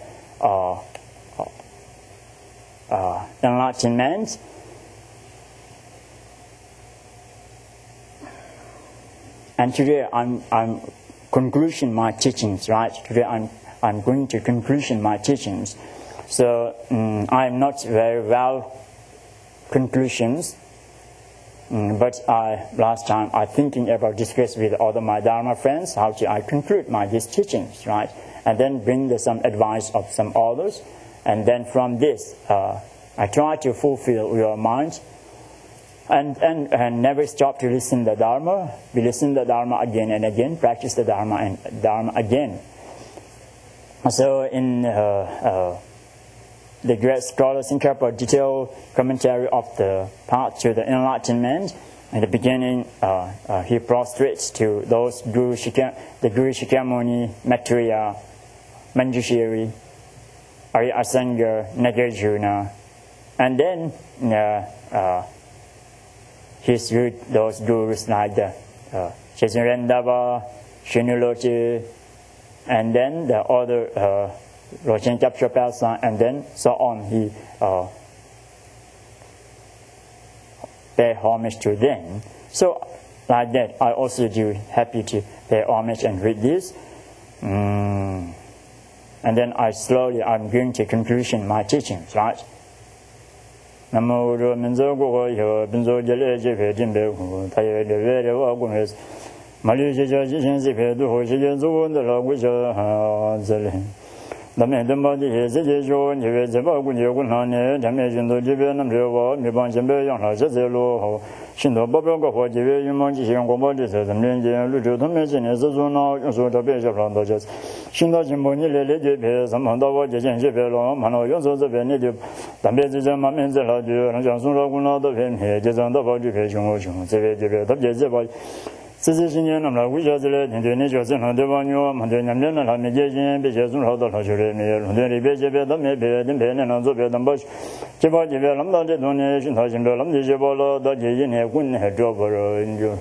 enlightenment. And today I'm conclusion my teachings, right? Today I'm going to conclusion my teachings. So I'm not very well conclusions, but last time I thinking about discuss with all of my Dharma friends how I conclude these teachings, right? And then bring some advice of some others, and then from this I try to fulfill your mind, and never stop to listen the Dharma. We listen the Dharma again and again, practice the Dharma and Dharma again. So in the great scholars interpret detailed commentary of the path to the enlightenment. In the beginning, he prostrates to those the Guru Shakyamuni, Maitreya, Manjushri, Arya Asanga, Nagarjuna, and then he's with those gurus like the Chesunrendava, Shinuloti, and then the other Rochen Kapchopelsa, and then so on. He pay homage to them. So like that, I also do happy to pay homage and read this. And then I'm going to conclusion my teachings, right? Namo Ro Minzo Go Yo Binzo Jele Jefe Jimbe Taye de Vere Wagunes Mali Jeja Jin Zipe Du Ho Jeja Zu the Laguja Zele. The man the body is a Jejo, Nive Zabagun Yogunane, Damajin the Jivan and Rewa, Miban Jembe Yon Hazelo, Shindo Bobogo for Jive, Yumanji, Yongomodi, the Ninja, Lujo, the Majin as a zona, so the Beja Randojas. Shinda Jimboni, Lady, some Honda, Jen Jevelo, Mano, Yonzo, the Benedict, the Bezima Menzel, and Johnson Laguna, the Ven, Jazan, the body, the Jezebel. 自自心间那么为啥子嘞？天天你就是很多朋友，很多年龄的他们接近，别接触好多他就来没，很多里别这边都没别，等别人能做别等不，这把这边那么大这东西，是他现在那么这把了，到这一年滚还找不着，你就。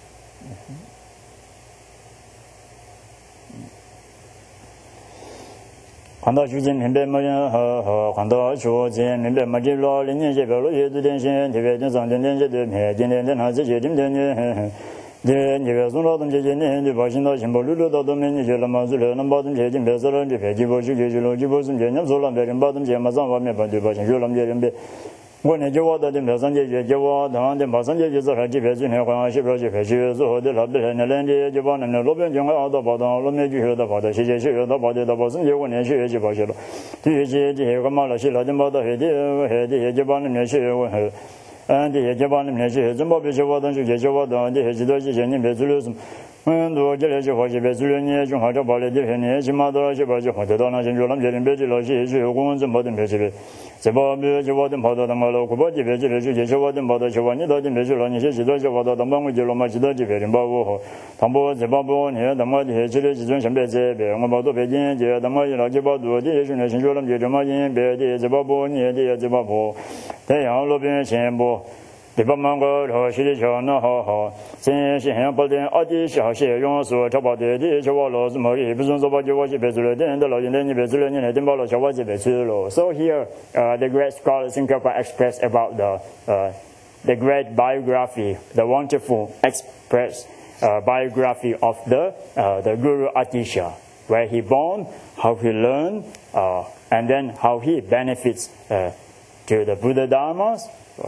看到最近明白么样和看到说见明白么这老零年这边了也都点心，这边就上点点这点没，点点点他这些点点点。这你个送到东这些年的把新到新包路路到东面你去了嘛是了，那把东这点别说了，这别几包去去了，几包是别人说了别人把东这嘛上方面把对把新去了别人别。我呢就我到这边上这就我当的马上就走了这边今天好像是不是这边去做的那边那人的就把那路边就好到跑到路面去到跑到谢谢去到跑到跑上就我呢去就跑去了，对这个嘛了去了就跑到海的就把那边去我这些把那边去怎么别去我当时也去我当这些知道这些年别做了什么。多这来就话就别做了，你就好像把那这些年起码到去把就好得到那些就那别人别去了去去工资没得别去呗，这把别就我等跑到他妈了，我把这边去了就去我等跑到去我你到这边去了，你去知道就跑到他妈我就了嘛知道这边人把我好，他把这把我你他妈的去了这种先别这边我跑到北京去他妈一了就把多这些兄弟先说了就这么人别的这把我你的这把我，太阳路边先不。这把芒果和西里桥那好好，现在把点阿弟小些用说他把的就我老是没的，不是说把就我这边做了，等到老人你别做了，你来等把老小我这边做了。So here, the great scholars in Kapa express about the great biography, the wonderful express biography of the Guru Atisha, where he born, how he learned, and then how he benefits to the Buddha Dharmas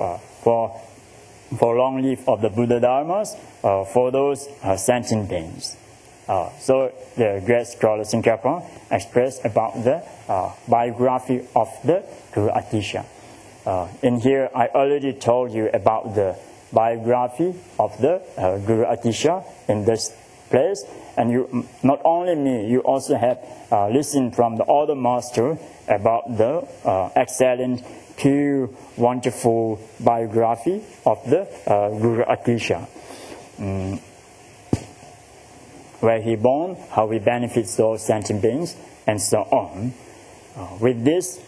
for long life of the Buddha Dharmas, for those sentient beings. So the great scholar Tsongkhapa expressed about the biography of the Guru Atisha. In here, I already told you about the biography of the Guru Atisha in this place, and you, not only me, you also have listened from the other master about the excellent, pure, wonderful biography of the Guru Atisha, where he born, how he benefits those sentient beings, and so on. With this,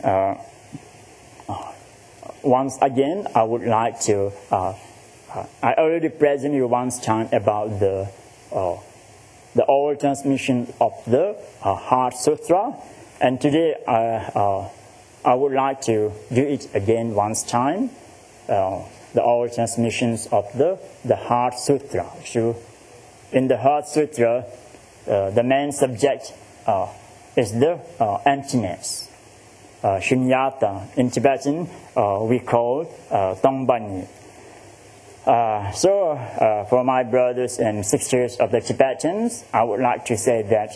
once again, I would like to. I already presented you once time about the oral transmission of the Heart Sutra, and today I would like to do it again once time, the oral transmissions of the Heart Sutra. So, in the Heart Sutra, the main subject is the emptiness. Shunyata. In Tibetan, we call Tongbanyi. So, for my brothers and sisters of the Tibetans, I would like to say that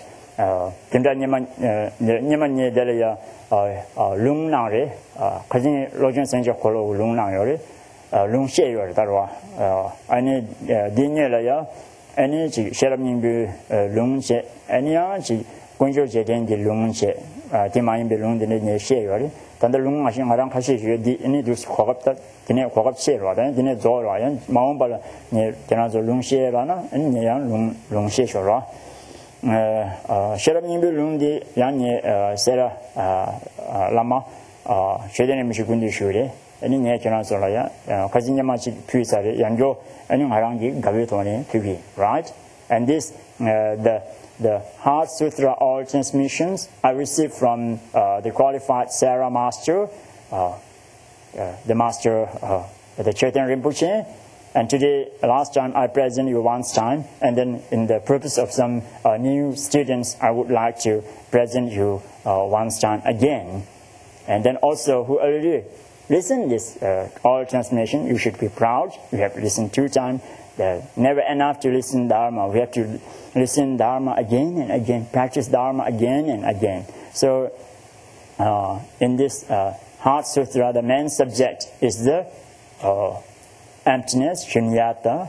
lung nang re kajin lojun senje kholo lung nang yore lung she yore darwa ani dinye la ya ani ji sheram ning bu lung she ani ya ji gonjo je den di lung she di ma yin be lung de ne she yore dan de lung ma shin arang khashi je di ani du khogap ta dine khogap she ro da dine zo ro ya ma won ba ne jana zo lung she ra na ani ne ya lung she sho ro sheram lundi yani sera lama shedene mishi gundi shure ani ne chana sola ya kajinya ma chi pyusare yanjo ani ngarangi gabe tone pibi, right? And this the Heart Sutra all transmissions I received from the qualified Sera master, the master the Chaitanya Rinpoche. And today, last time I present you once time, and then in the purpose of some new students, I would like to present you once time again. And then also, who already listened this oral transmission, you should be proud. You have listened 2 times. Never enough to listen Dharma. We have to listen Dharma again and again, practice Dharma again and again. So, in this Heart Sutra, the main subject is the emptiness, shunyata.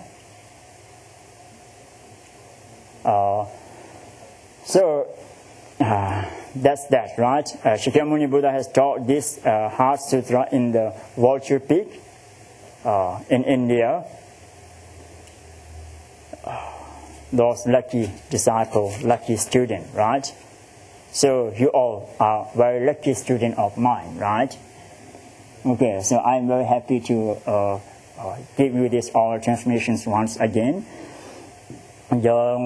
That's that, right? Shakyamuni Buddha has taught this Heart Sutra in the Vulture Peak in India. those lucky disciple, lucky student, right? So you all are very lucky student of mine, right? Okay, so I'm very happy to give you these oral transmissions once again. Giờ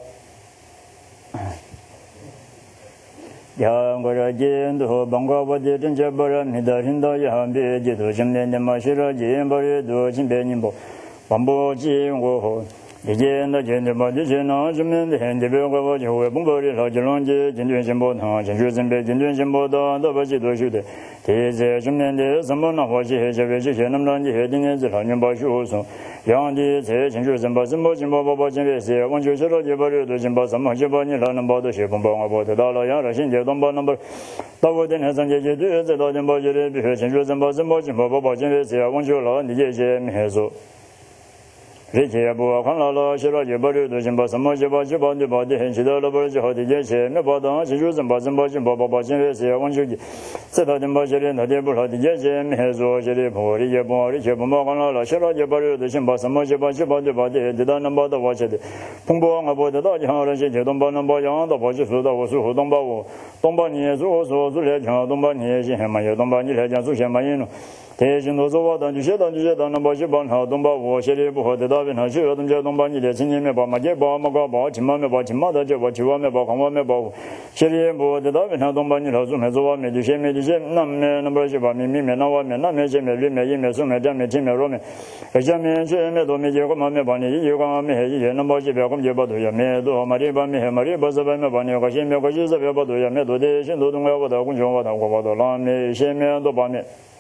ngồi trên đồ bằng qua vật trên trên bờ mình đã hiện tại hàng bị chỉ đồ chấm đen mà chỉ là trên bờ đồ trên bên nhìn bộ bằng bộ chỉ ngô hồ để trên đó trên bờ trên nó chấm đen thì hiện tại qua vật hồ bằng bờ là chỉ long trên trên trên bộ thằng trên trên bộ đó đó bờ chỉ đồ chủ đề thì giờ chấm đen để sắm nó hoa chỉ hệ về chỉ hiện năm năm thì hệ đến giờ hàng bao nhiêu số yang đi thế trên trên bờ trên bộ trên về sẽ quan chú cho nó bờ đồ trên bờ sắm hàng trên bờ như là năm bờ đó sẽ bằng bằng bờ đó là yang là trên giờ đông bờ năm bờ到我今天上节就在到前包这里，比如前就是包前包前的时候，我就老你这些没说，这些不看了，写了就把这都先把什么就把的很知道了，把就好的这些没包到，前就是包前的时候，我就在到前包这里，他的不好的这些没说，这里破的也不看了，写了就把这都先把什么就把的，知道能包到我这里，通过我包得到就好了，这些东包能包样的包就说到我说东包我。东巴你说来讲，东巴你先还没有，东巴你来讲做先没有了。대신도서와 단주시 단는 뭐지 번하 동바 오시리 부허데 다빈 하시 어든제 동바니 대신님에 바마게 바마가 바 짐마메 바 짐마다 제 바치와메 바 강와메 바 시리 부허데 다빈 하 동바니 라좀 해서와 메디셰 남메 넘버지 바 미미메 나와메 나메제 메리메 이메 소메 담메 지메 로메 에자메 제메 도메 제고 마메 바니 이요가메 해지 넘버지 베금 제바도 야메도 마리 바메 해마리 바자바메 바니 가시메 가지자 베바도 야메 도데 신도 동가보다 군종보다 고바도 라메 셰메도 바메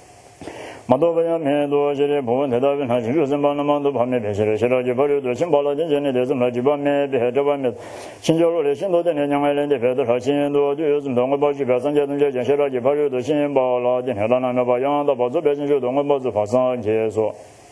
마도바야 메도 제레 보원 대답은 하지 요즘 반만도 밤에 배시를 싫어지 버려도 신발라진 전에 대해서 마지밤에 배해져밤에 신조로 레신도데 내냥할랜데 배들 하신도 요즘 동을 바지 배상제든 제 싫어지 버려도 신발라진 해라나며 바양다 바조 배신조 동을 바지 파산 제소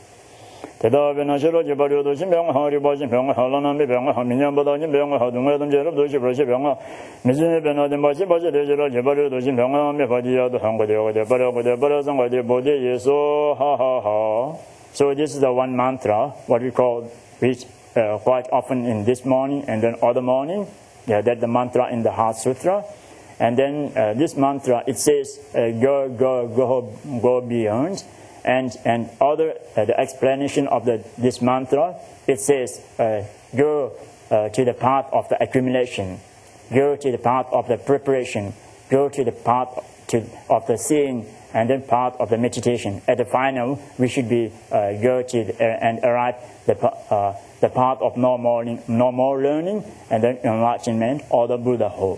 대답은 하시러지 버려도 신병하리 바진 병을 하라나며 병을 하민년보다는 병을 하동에든 제럽도 시버시 병을 미진의 변화된 바지 대지를 제버려도 신병하며 바지야도 한거 되어 버려서 거대 보대 예소 하하하. So this is the one mantra what we call which quite often in this morning and then other morning. Yeah, that's the mantra in the Heart Sutra. And then this mantra it says go beyond. And other the explanation of this mantra it says go to the path of the accumulation, go to the path of the preparation, go to the path of the seeing, and then path of the meditation. At the final, we should be go to and arrive the path of normal learning, and then enlightenment or the Buddhahood.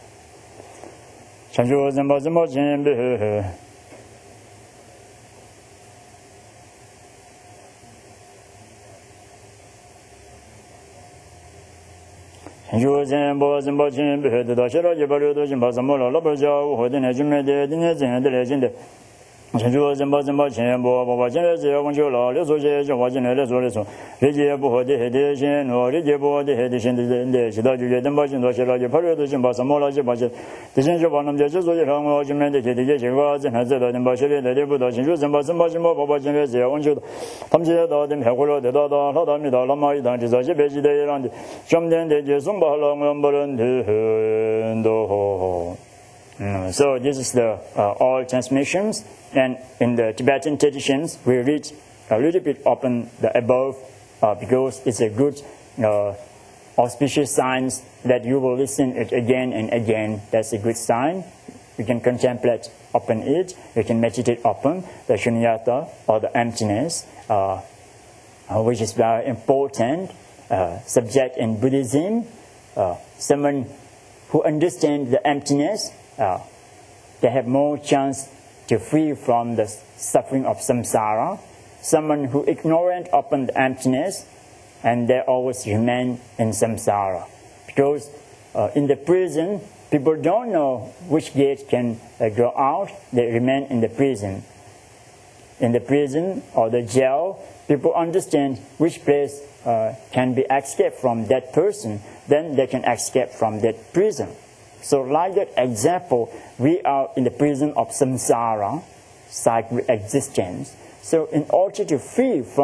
요즘 뭐좀 버진 배도 다시라 제발도 좀 봐서 몰라 버자 호든 해주면 되는 레전드 전주어진 버진 버진 뭐버진 제공주로 레소제 좀 와진에 레소레소 레제 부허데 헤데신 노레제 부허데 헤데신데 지다주게든 버진 다시라 제발도 좀 봐서 몰라 제 버진 대신 저 반음 제조제 항어 주면 되게 제가 전하자는 버실에 내려보다 전주어진 버진 뭐 버진 제공주 탐지에다 된 해고로 되다다 하답니다 라마이 단지자지 베지데란 좀된데 제송 발랑은 버른도 So this is the all transmissions, and in the Tibetan traditions we read a little bit often the above because it's a good auspicious sign that you will listen it again and again. That's a good sign. You can contemplate upon it. You can meditate upon the shunyata or the emptiness, which is very important subject in Buddhism. Someone who understands the emptiness. They have more chance to free from the suffering of samsara. Someone who ignorant upon the emptiness, and they always remain in samsara. Because in the prison, people don't know which gate can go out. They remain in the prison. In the prison or the jail, people understand which place can be escaped from that person. Then they can escape from that prison. So like that example, we are in the prison of samsara, cycle existence. So in order to free from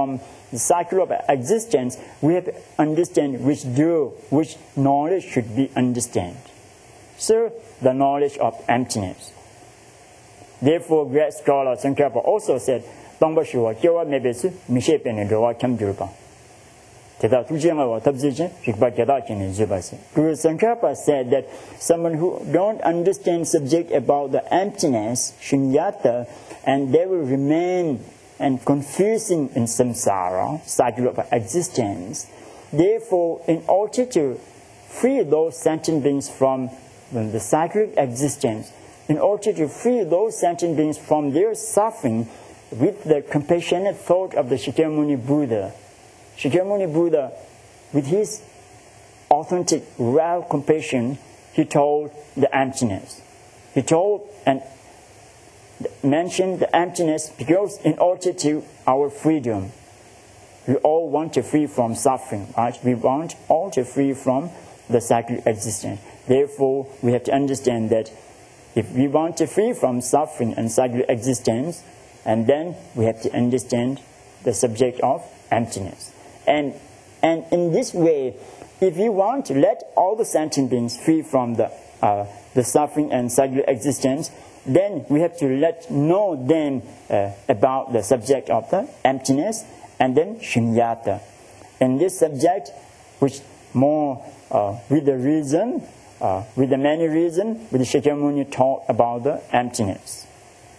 the cycle of existence, we have to understand which knowledge should be understood. So, the knowledge of emptiness. Therefore, great scholar Tsongkhapa also said, Tongpa Shuwa Kyewa Mebesu, Mishe Pene Drowa Kem Jirpa. Teta Tujenga wa Tabzichen, Shikpa Keda Kene Zubasi. Guru Tsongkhapa said that someone who don't understand subject about the emptiness, shunyata, and they will remain and confusing in samsara, cycle of existence. Therefore, in order to free those sentient beings from the cyclic existence, in order to free those sentient beings from their suffering with the compassionate thought of the Shakyamuni Buddha. Shakyamuni Buddha, with his authentic, real compassion, he told the emptiness. He told and mentioned the emptiness because in order to our freedom, we all want to free from suffering, right? We want all to free from the cyclic existence. Therefore, we have to understand that if we want to free from suffering and cyclic existence, and then we have to understand the subject of emptiness. And in this way, if we want to let all the sentient beings free from the suffering and cyclic existence, then we have to know them about the subject of the emptiness and then shunyata. And this subject, which more with the reason, with the many reasons, with the Shakyamuni talk about the emptiness.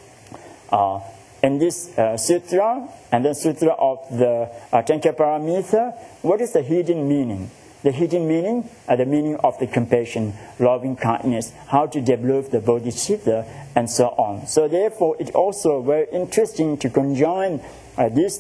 In this sutra, and the sutra of the Tenkaparamita, what is the hidden meaning? The hidden meaning, the meaning of the compassion, loving kindness, how to develop the bodhicitta, and so on. So therefore, it's also very interesting to conjoin this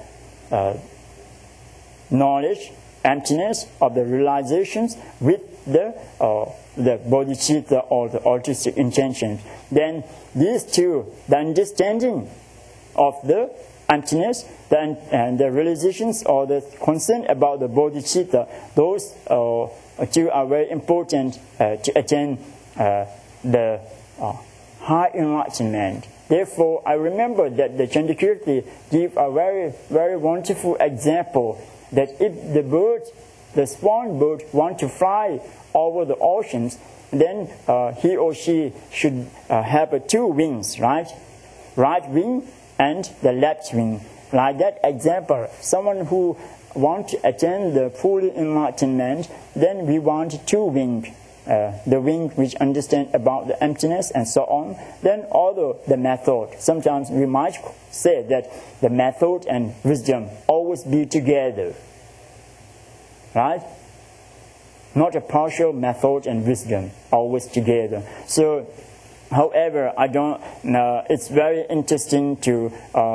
knowledge, emptiness of the realizations with the bodhicitta or the artistic intention. Then these two, the understanding of the emptiness and the realizations or the concern about the bodhicitta, those two are very important to attain the high enlightenment. Therefore, I remember that the Chandrakirti gave a very, very wonderful example that if the swan bird want to fly over the oceans, then he or she should have two wings, right? Right wing and the left wing. Like that example, someone who wants to attain the full enlightenment, then we want two wings. The wing which understand about the emptiness and so on. Then although the method, sometimes we might say that the method and wisdom always be together. Right? Not a partial method and wisdom, always together. So, however, I don't know, it's very interesting to,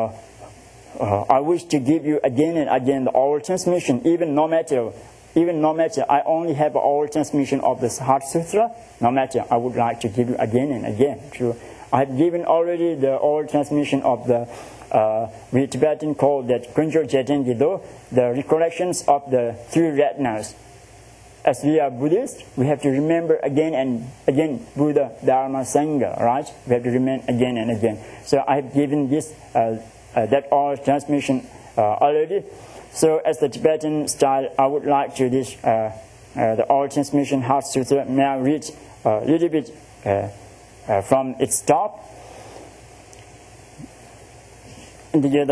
I wish to give you again and again the oral transmission, even no matter I only have an oral transmission of the Heart Sutra, no matter I would like to give you again and again. True. I have given already the oral transmission of the, we Tibetan call that Kunjo Jetengido, the recollections of the three ratinas. As we are Buddhists, we have to remember again and again Buddha, Dharma, Sangha, right? We have to remember again and again. So I have given this, that oral transmission already. So as the Tibetan style, I would like to this, the oral transmission Heart Sutra. May I read a little bit from its top? So the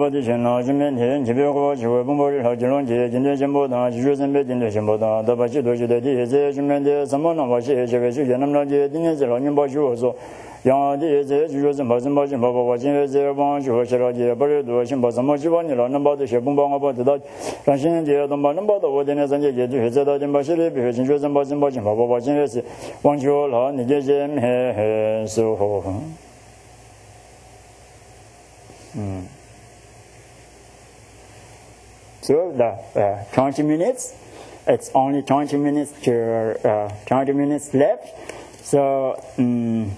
the 20 minutes, it's only 20 minutes to 20 minutes left. So, don't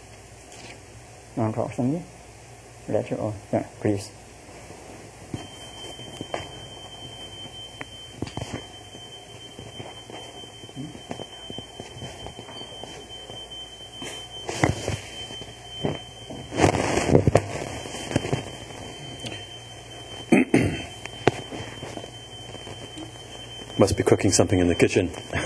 talk something? Let you all, yeah, please. must be cooking something in the kitchen.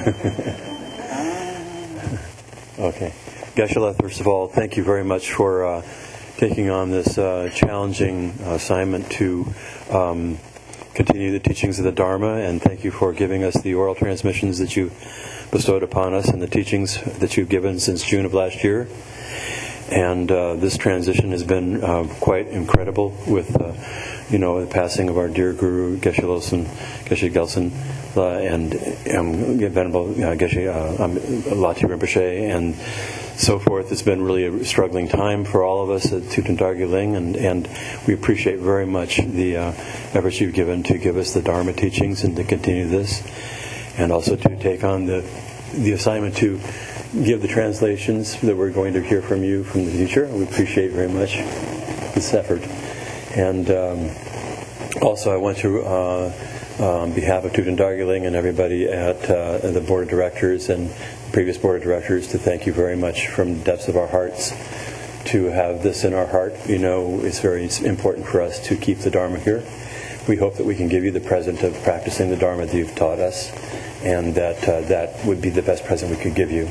Okay. Geshe-la, first of all, thank you very much for taking on this challenging assignment to continue the teachings of the Dharma, and thank you for giving us the oral transmissions that you bestowed upon us and the teachings that you've given since June of last year. And this transition has been quite incredible with, the passing of our dear Guru Geshe Gelsen and Venerable Geshe Lati Rinpoche and so forth. It's been really a struggling time for all of us at Thubten Dargyling, and we appreciate very much the efforts you've given to give us the Dharma teachings and to continue this, and also to take on the assignment to give the translations that we're going to hear from you from the future. We appreciate very much this effort. And also I want to, on behalf of Thubten Dargyling and everybody at the Board of Directors and the previous Board of Directors, to thank you very much from the depths of our hearts to have this in our heart. It's very important for us to keep the Dharma here. We hope that we can give you the present of practicing the Dharma that you've taught us, and that would be the best present we could give you.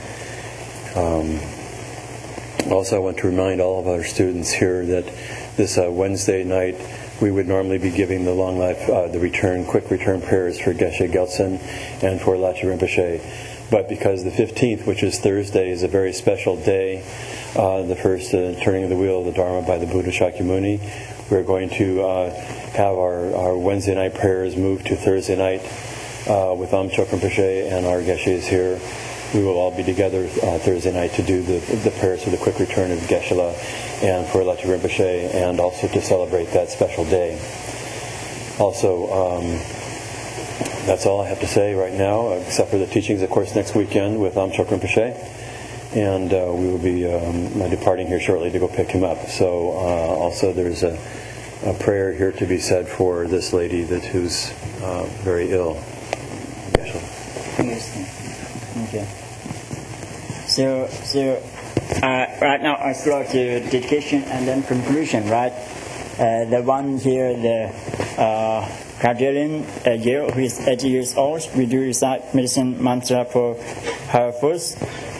Also, I want to remind all of our students here that this Wednesday night we would normally be giving the long life, quick return prayers for Geshe Gelsen and for Lachi Rinpoche. But because the 15th, which is Thursday, is a very special day, the first turning of the wheel of the Dharma by the Buddha Shakyamuni, we're going to have our Wednesday night prayers moved to Thursday night with Amchok Rinpoche and our Geshes here. We will all be together Thursday night to do the prayers for the quick return of Geshe-la and for Lachi Rinpoche, and also to celebrate that special day. Also, that's all I have to say right now, except for the teachings, of course, next weekend with Amchok Rinpoche. And we will be departing here shortly to go pick him up. So also there's a prayer here to be said for this lady who's very ill. Yes. Okay. So right now I start the dedication and then conclusion, right? The one here, the Kajelin, a girl who is 80 years old, we do recite medicine mantra for her first.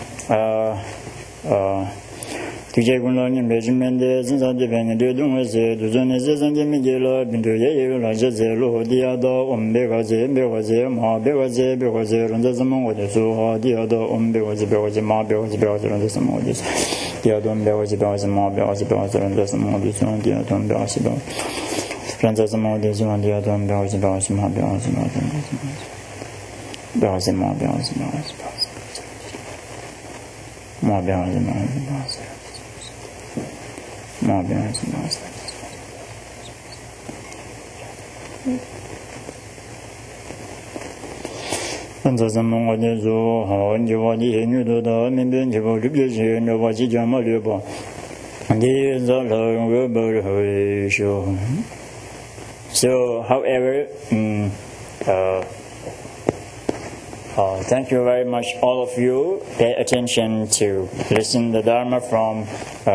Tuje Gunlong in Benjamin, Zinza Divine, Dudunze, Duzanese, and Miguel, Binduye, Rajaze, Diado, Umbegaze, Bewaze, Ma Bewaze, Bewaze, and the Zamon with the Zoo, Diado, Umbewaze, Bewaze, Ma Bewaze, Bewaze, and the Samodis, Diadon Bewaze, Bewaze, Ma Bewaze, Bewaze, and the Samodis, and Diadon Bewaze, Francis Modis, and Diadon Bewaze, Bewaze, Ma Bewaze, Bewaze, Ma Bewaze, Bewaze, Ma Bewaze, Ma Bewaze. Ma Bewaze, Bewaze. Zamon de Zo, and you want the new daughter, maybe you will be in the Waji Jamalebo. And there is a long show. So, however, thank you very much, all of you. Pay attention to listen the Dharma from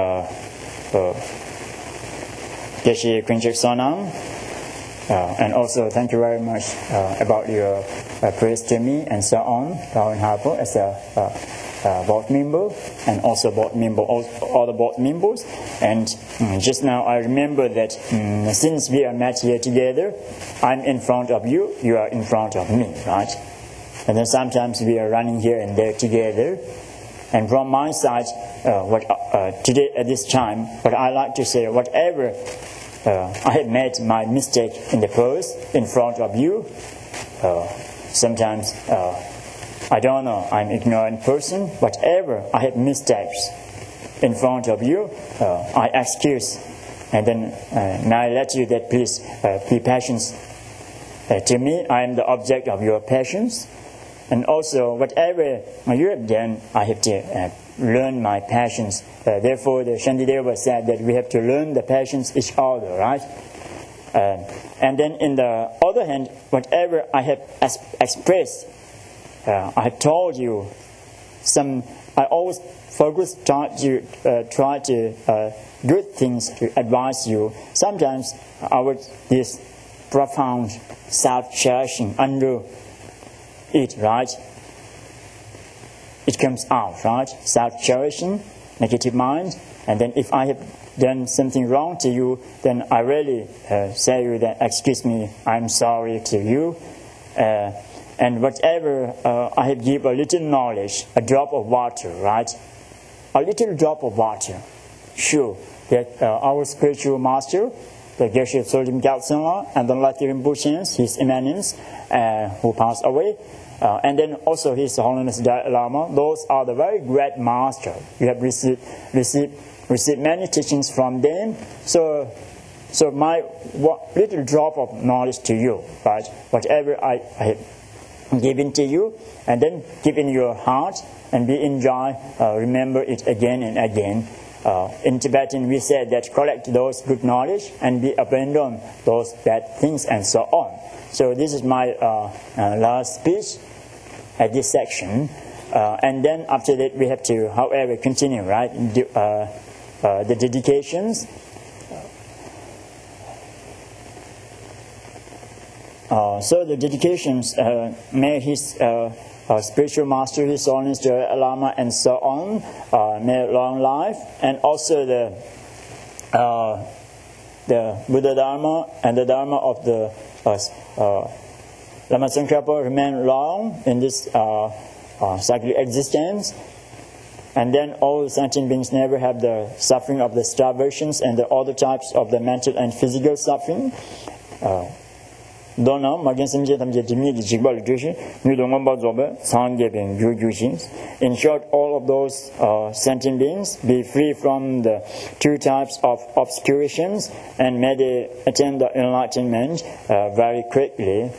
Geshe Krinchak Sonam. And also thank you very much about your praise to me and so on, Darwin Harper as a board member, and also board member, all the board members. And just now I remember that since we are met here together, I'm in front of you, you are in front of me, right? And then sometimes we are running here and there together. And from my side, today at this time, what I like to say, whatever I have made my mistake in the past in front of you. Sometimes I don't know, I'm ignorant person. Whatever I have mistakes in front of you, I excuse. And then now I let you that please be patient to me. I am the object of your patience. And also whatever you have done, I have to learn my patience. Therefore, the Shantideva said that we have to learn the patience each other, right? And then, in the other hand, whatever I have expressed, I have told you some. I always focus try to good things to advise you. Sometimes this profound self-cherishing under it, right? It comes out, right? Self-cherishing, negative mind. And then if I have done something wrong to you, then I really say you that, excuse me, I'm sorry to you. And whatever I have given a little knowledge, a drop of water, right? A little drop of water. Sure, that our spiritual master, the Geshe Tsogyam Gyaltsen and the Lathi Rinpoche, His Eminence, who passed away, and then also His Holiness Dalai Lama, those are the very great masters. You have received many teachings from them. So my little drop of knowledge to you, right? Whatever I have given to you, and then keep in your heart and be enjoy, remember it again and again. In Tibetan we said that collect those good knowledge and be abandon those bad things and so on. So this is my last speech at this section. And then after that we have to, however, continue, right? The dedications. So the dedications, may His spiritual master, His Holiness Dalai Lama, and so on, may long life, and also the Buddha Dharma and the Dharma of the Lama Tsongkhapa remain long in this cyclic existence. And then all sentient beings never have the suffering of the starvations and the other types of the mental and physical suffering. In short, all of those sentient beings be free from the two types of obscurations, and may they attain the enlightenment very quickly.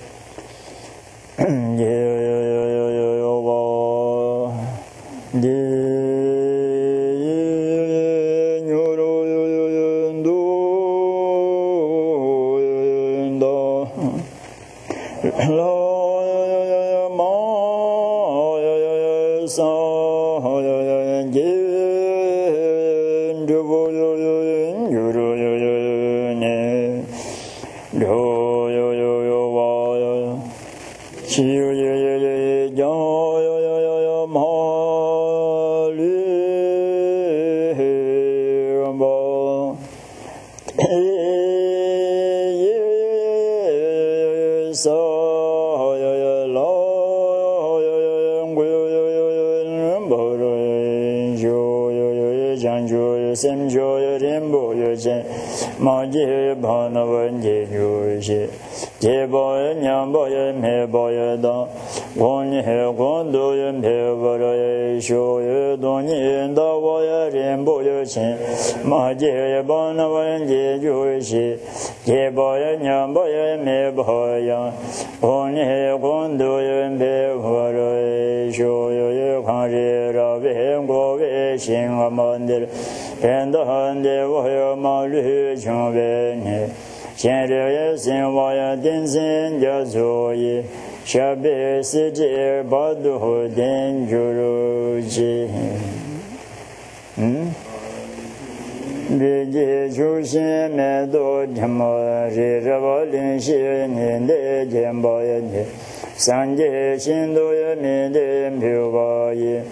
Sanje Shindoya Midem Pyubayi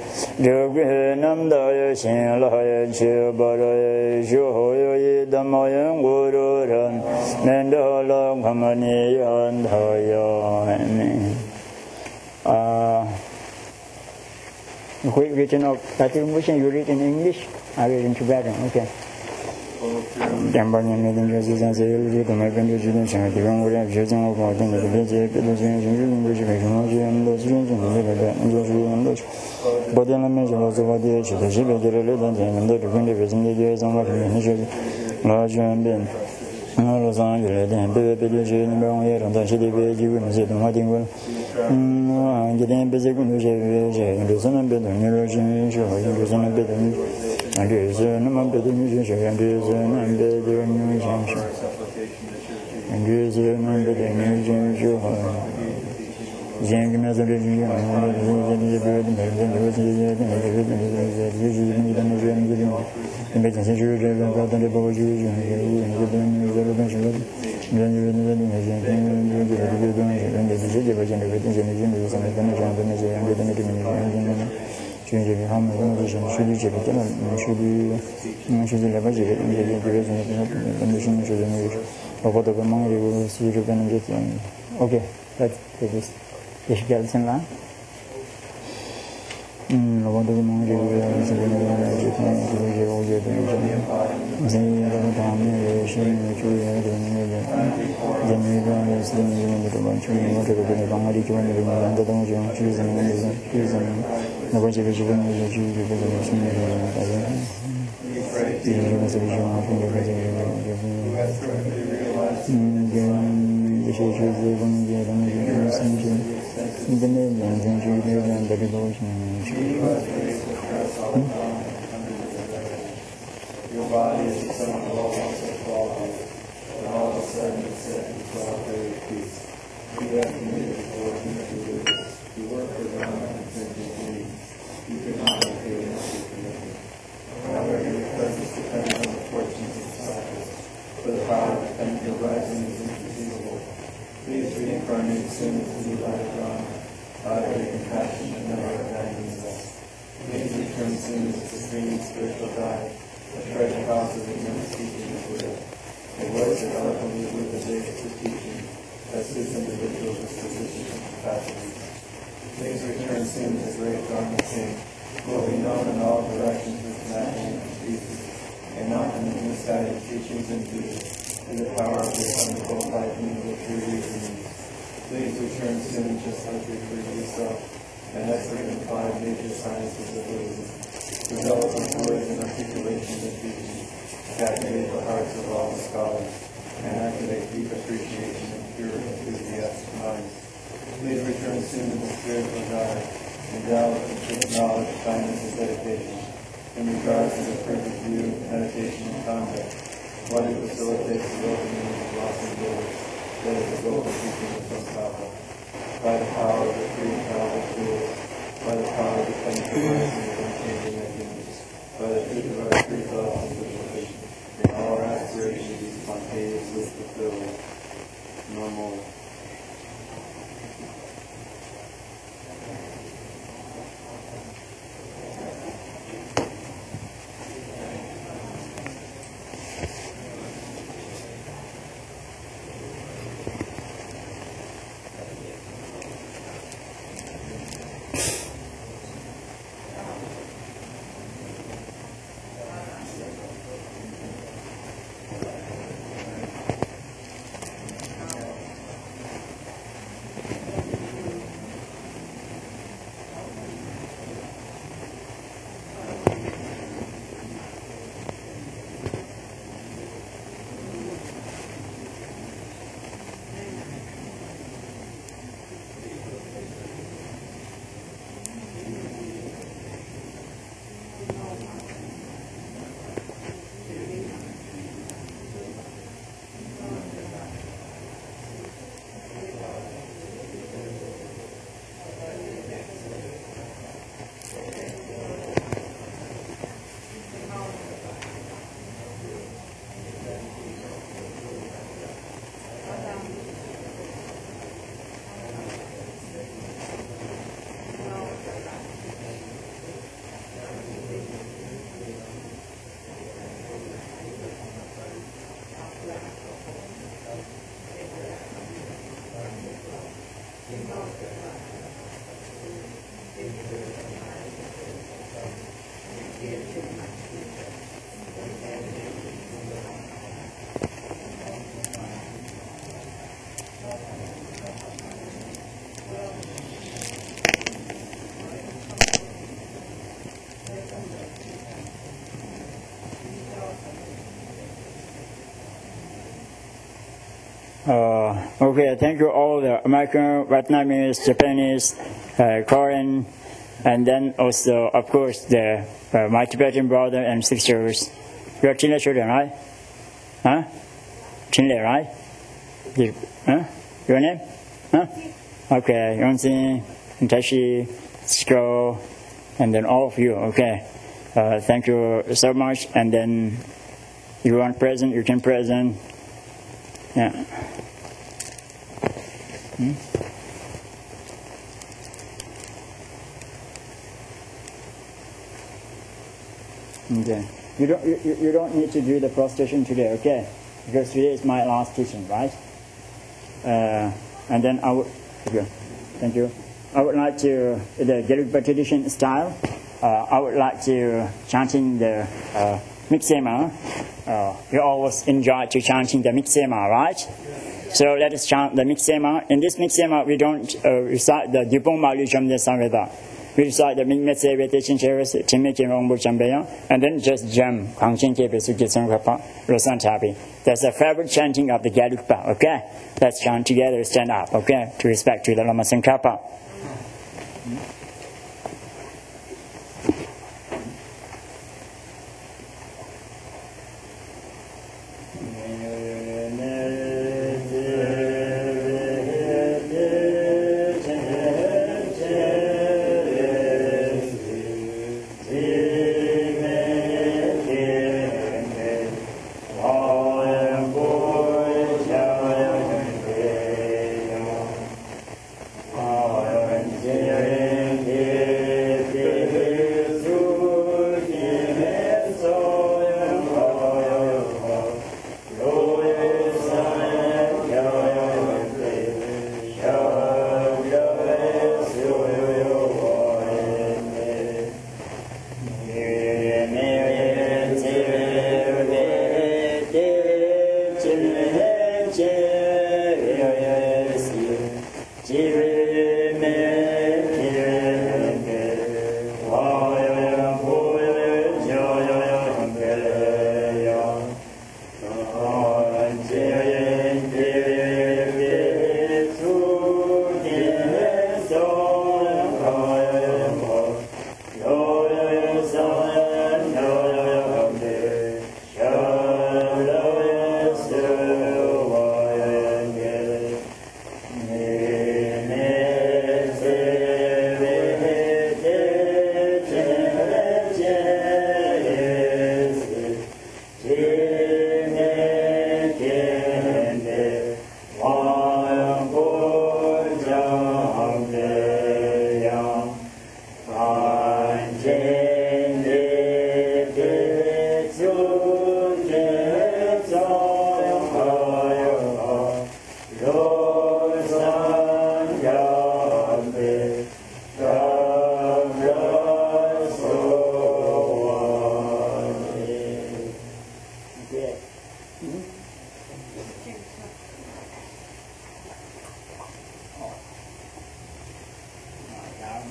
Jogrinam Daya Shin Laya Chibara Shohoya Damayan Gururan Mendala Kamani Yandhaya. Quick written of Patrick, you read in English? I read in Tibetan, okay. Jambanyan meeting residents, the American residents, and the young would have chosen according to the visit, the English, and those rooms in the but then I mentioned also what the age of the ship, the resident, and the windows in the years on what large and Ben. Los Angeles, and Baby, and Brown Hair, and the city village, you will see the wedding well. Getting busy with the son of better neurogen, and a better. And there is a number of musicians, and there is a number of musicians. And there is a number of musicians. Young Nazareth, and 주의를 하면 이제 수리제를 때는 수리 레버지를 이제 그래서 컨디션 조정을 보고도 망리고 수리를 되는 게 오케이. that's this gelsen 로봇도 망리고 수리를 이제 오게 되는 이제 이런 다음에 열심히 조율해야 되는 게 재미가 있는 것도 많죠. 이것도 그냥 방아리 기본으로 있는 것도 너무 좀 주의하는 나머지 지금 이제 주의를 열심히 해야 되는 이런 것들이 좀 아픈 게 이제 주의를 보는 게 너무 생긴 근데 연생 주의를 하는 데도 Your body is the son of all qualities, and all of a sudden it's set in solitary peace. You have committed before you to do this. You work for God and thinking dreams. You could not have paid enough for commitment. However, your presence depends on the fortunes of disciples, for the power of your rising is inconceivable. Please reincarnate soon as the new light of God. God of your compassion and never abandons us. Please return soon as the supreme spiritual guide. A treasure house of immense teaching is with it. A voice that eloquently elucidates the teaching that suits individuals' dispositions and capacities. Please return soon as the great Dharma King, who will be known in all directions as national pieces, and not in the misguided teachings and views, in the power of this wonderful enlightenment of true reasoning. Please return soon, just like you proved yourself, an expert in 5 major sciences of wisdom. Develop in words and articulations of teaching, captivate the hearts of all the scholars, and activate deep appreciation and pure enthusiastic minds. Please return soon to the spiritual guide, endow with complete knowledge, kindness, and dedication. In regards to the perfect view, meditation, and conduct, what it facilitates the opening of lost doors, that is the goal of teaching of Tsongkhapa. By the power of the three infallible tools, by the power of the penetration of unchanging ideas, by the truth of our three thoughts and visualization, may all our aspirations be spontaneously fulfilled. Normal. Okay, thank you all the American, Vietnamese, Japanese, Korean, and then also, of course, my Tibetan brother and sisters. You're Chinle children, right? Huh? Chinle, right? Your name? Huh? Okay, Yongxin, Tashi, Skro, and then all of you, okay. Thank you so much, and then you want present, you can present. Yeah. Okay. You don't need to do the prostration today, okay? Because today is my last teaching, right? And then I would, okay, thank you. I would like to, the Gelugpa tradition style, I would like to chanting the Mixema. You always enjoy to chanting the Mixema, right? So let us chant the Mixema. In this Mixema, we don't recite the Dupong Malu Chamde Samveda. We recite the Mingmetse Vete Chincheres, Timiki Rombu Chambeya, and then just jam Kangchin Kepe Sukitsung Kapa, Rosan Tabi. That's the favorite chanting of the Gelugpa, okay? Let's chant together, stand up, okay? To respect to the Lama Tsongkhapa.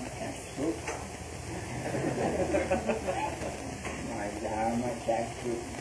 My Dharma textbook.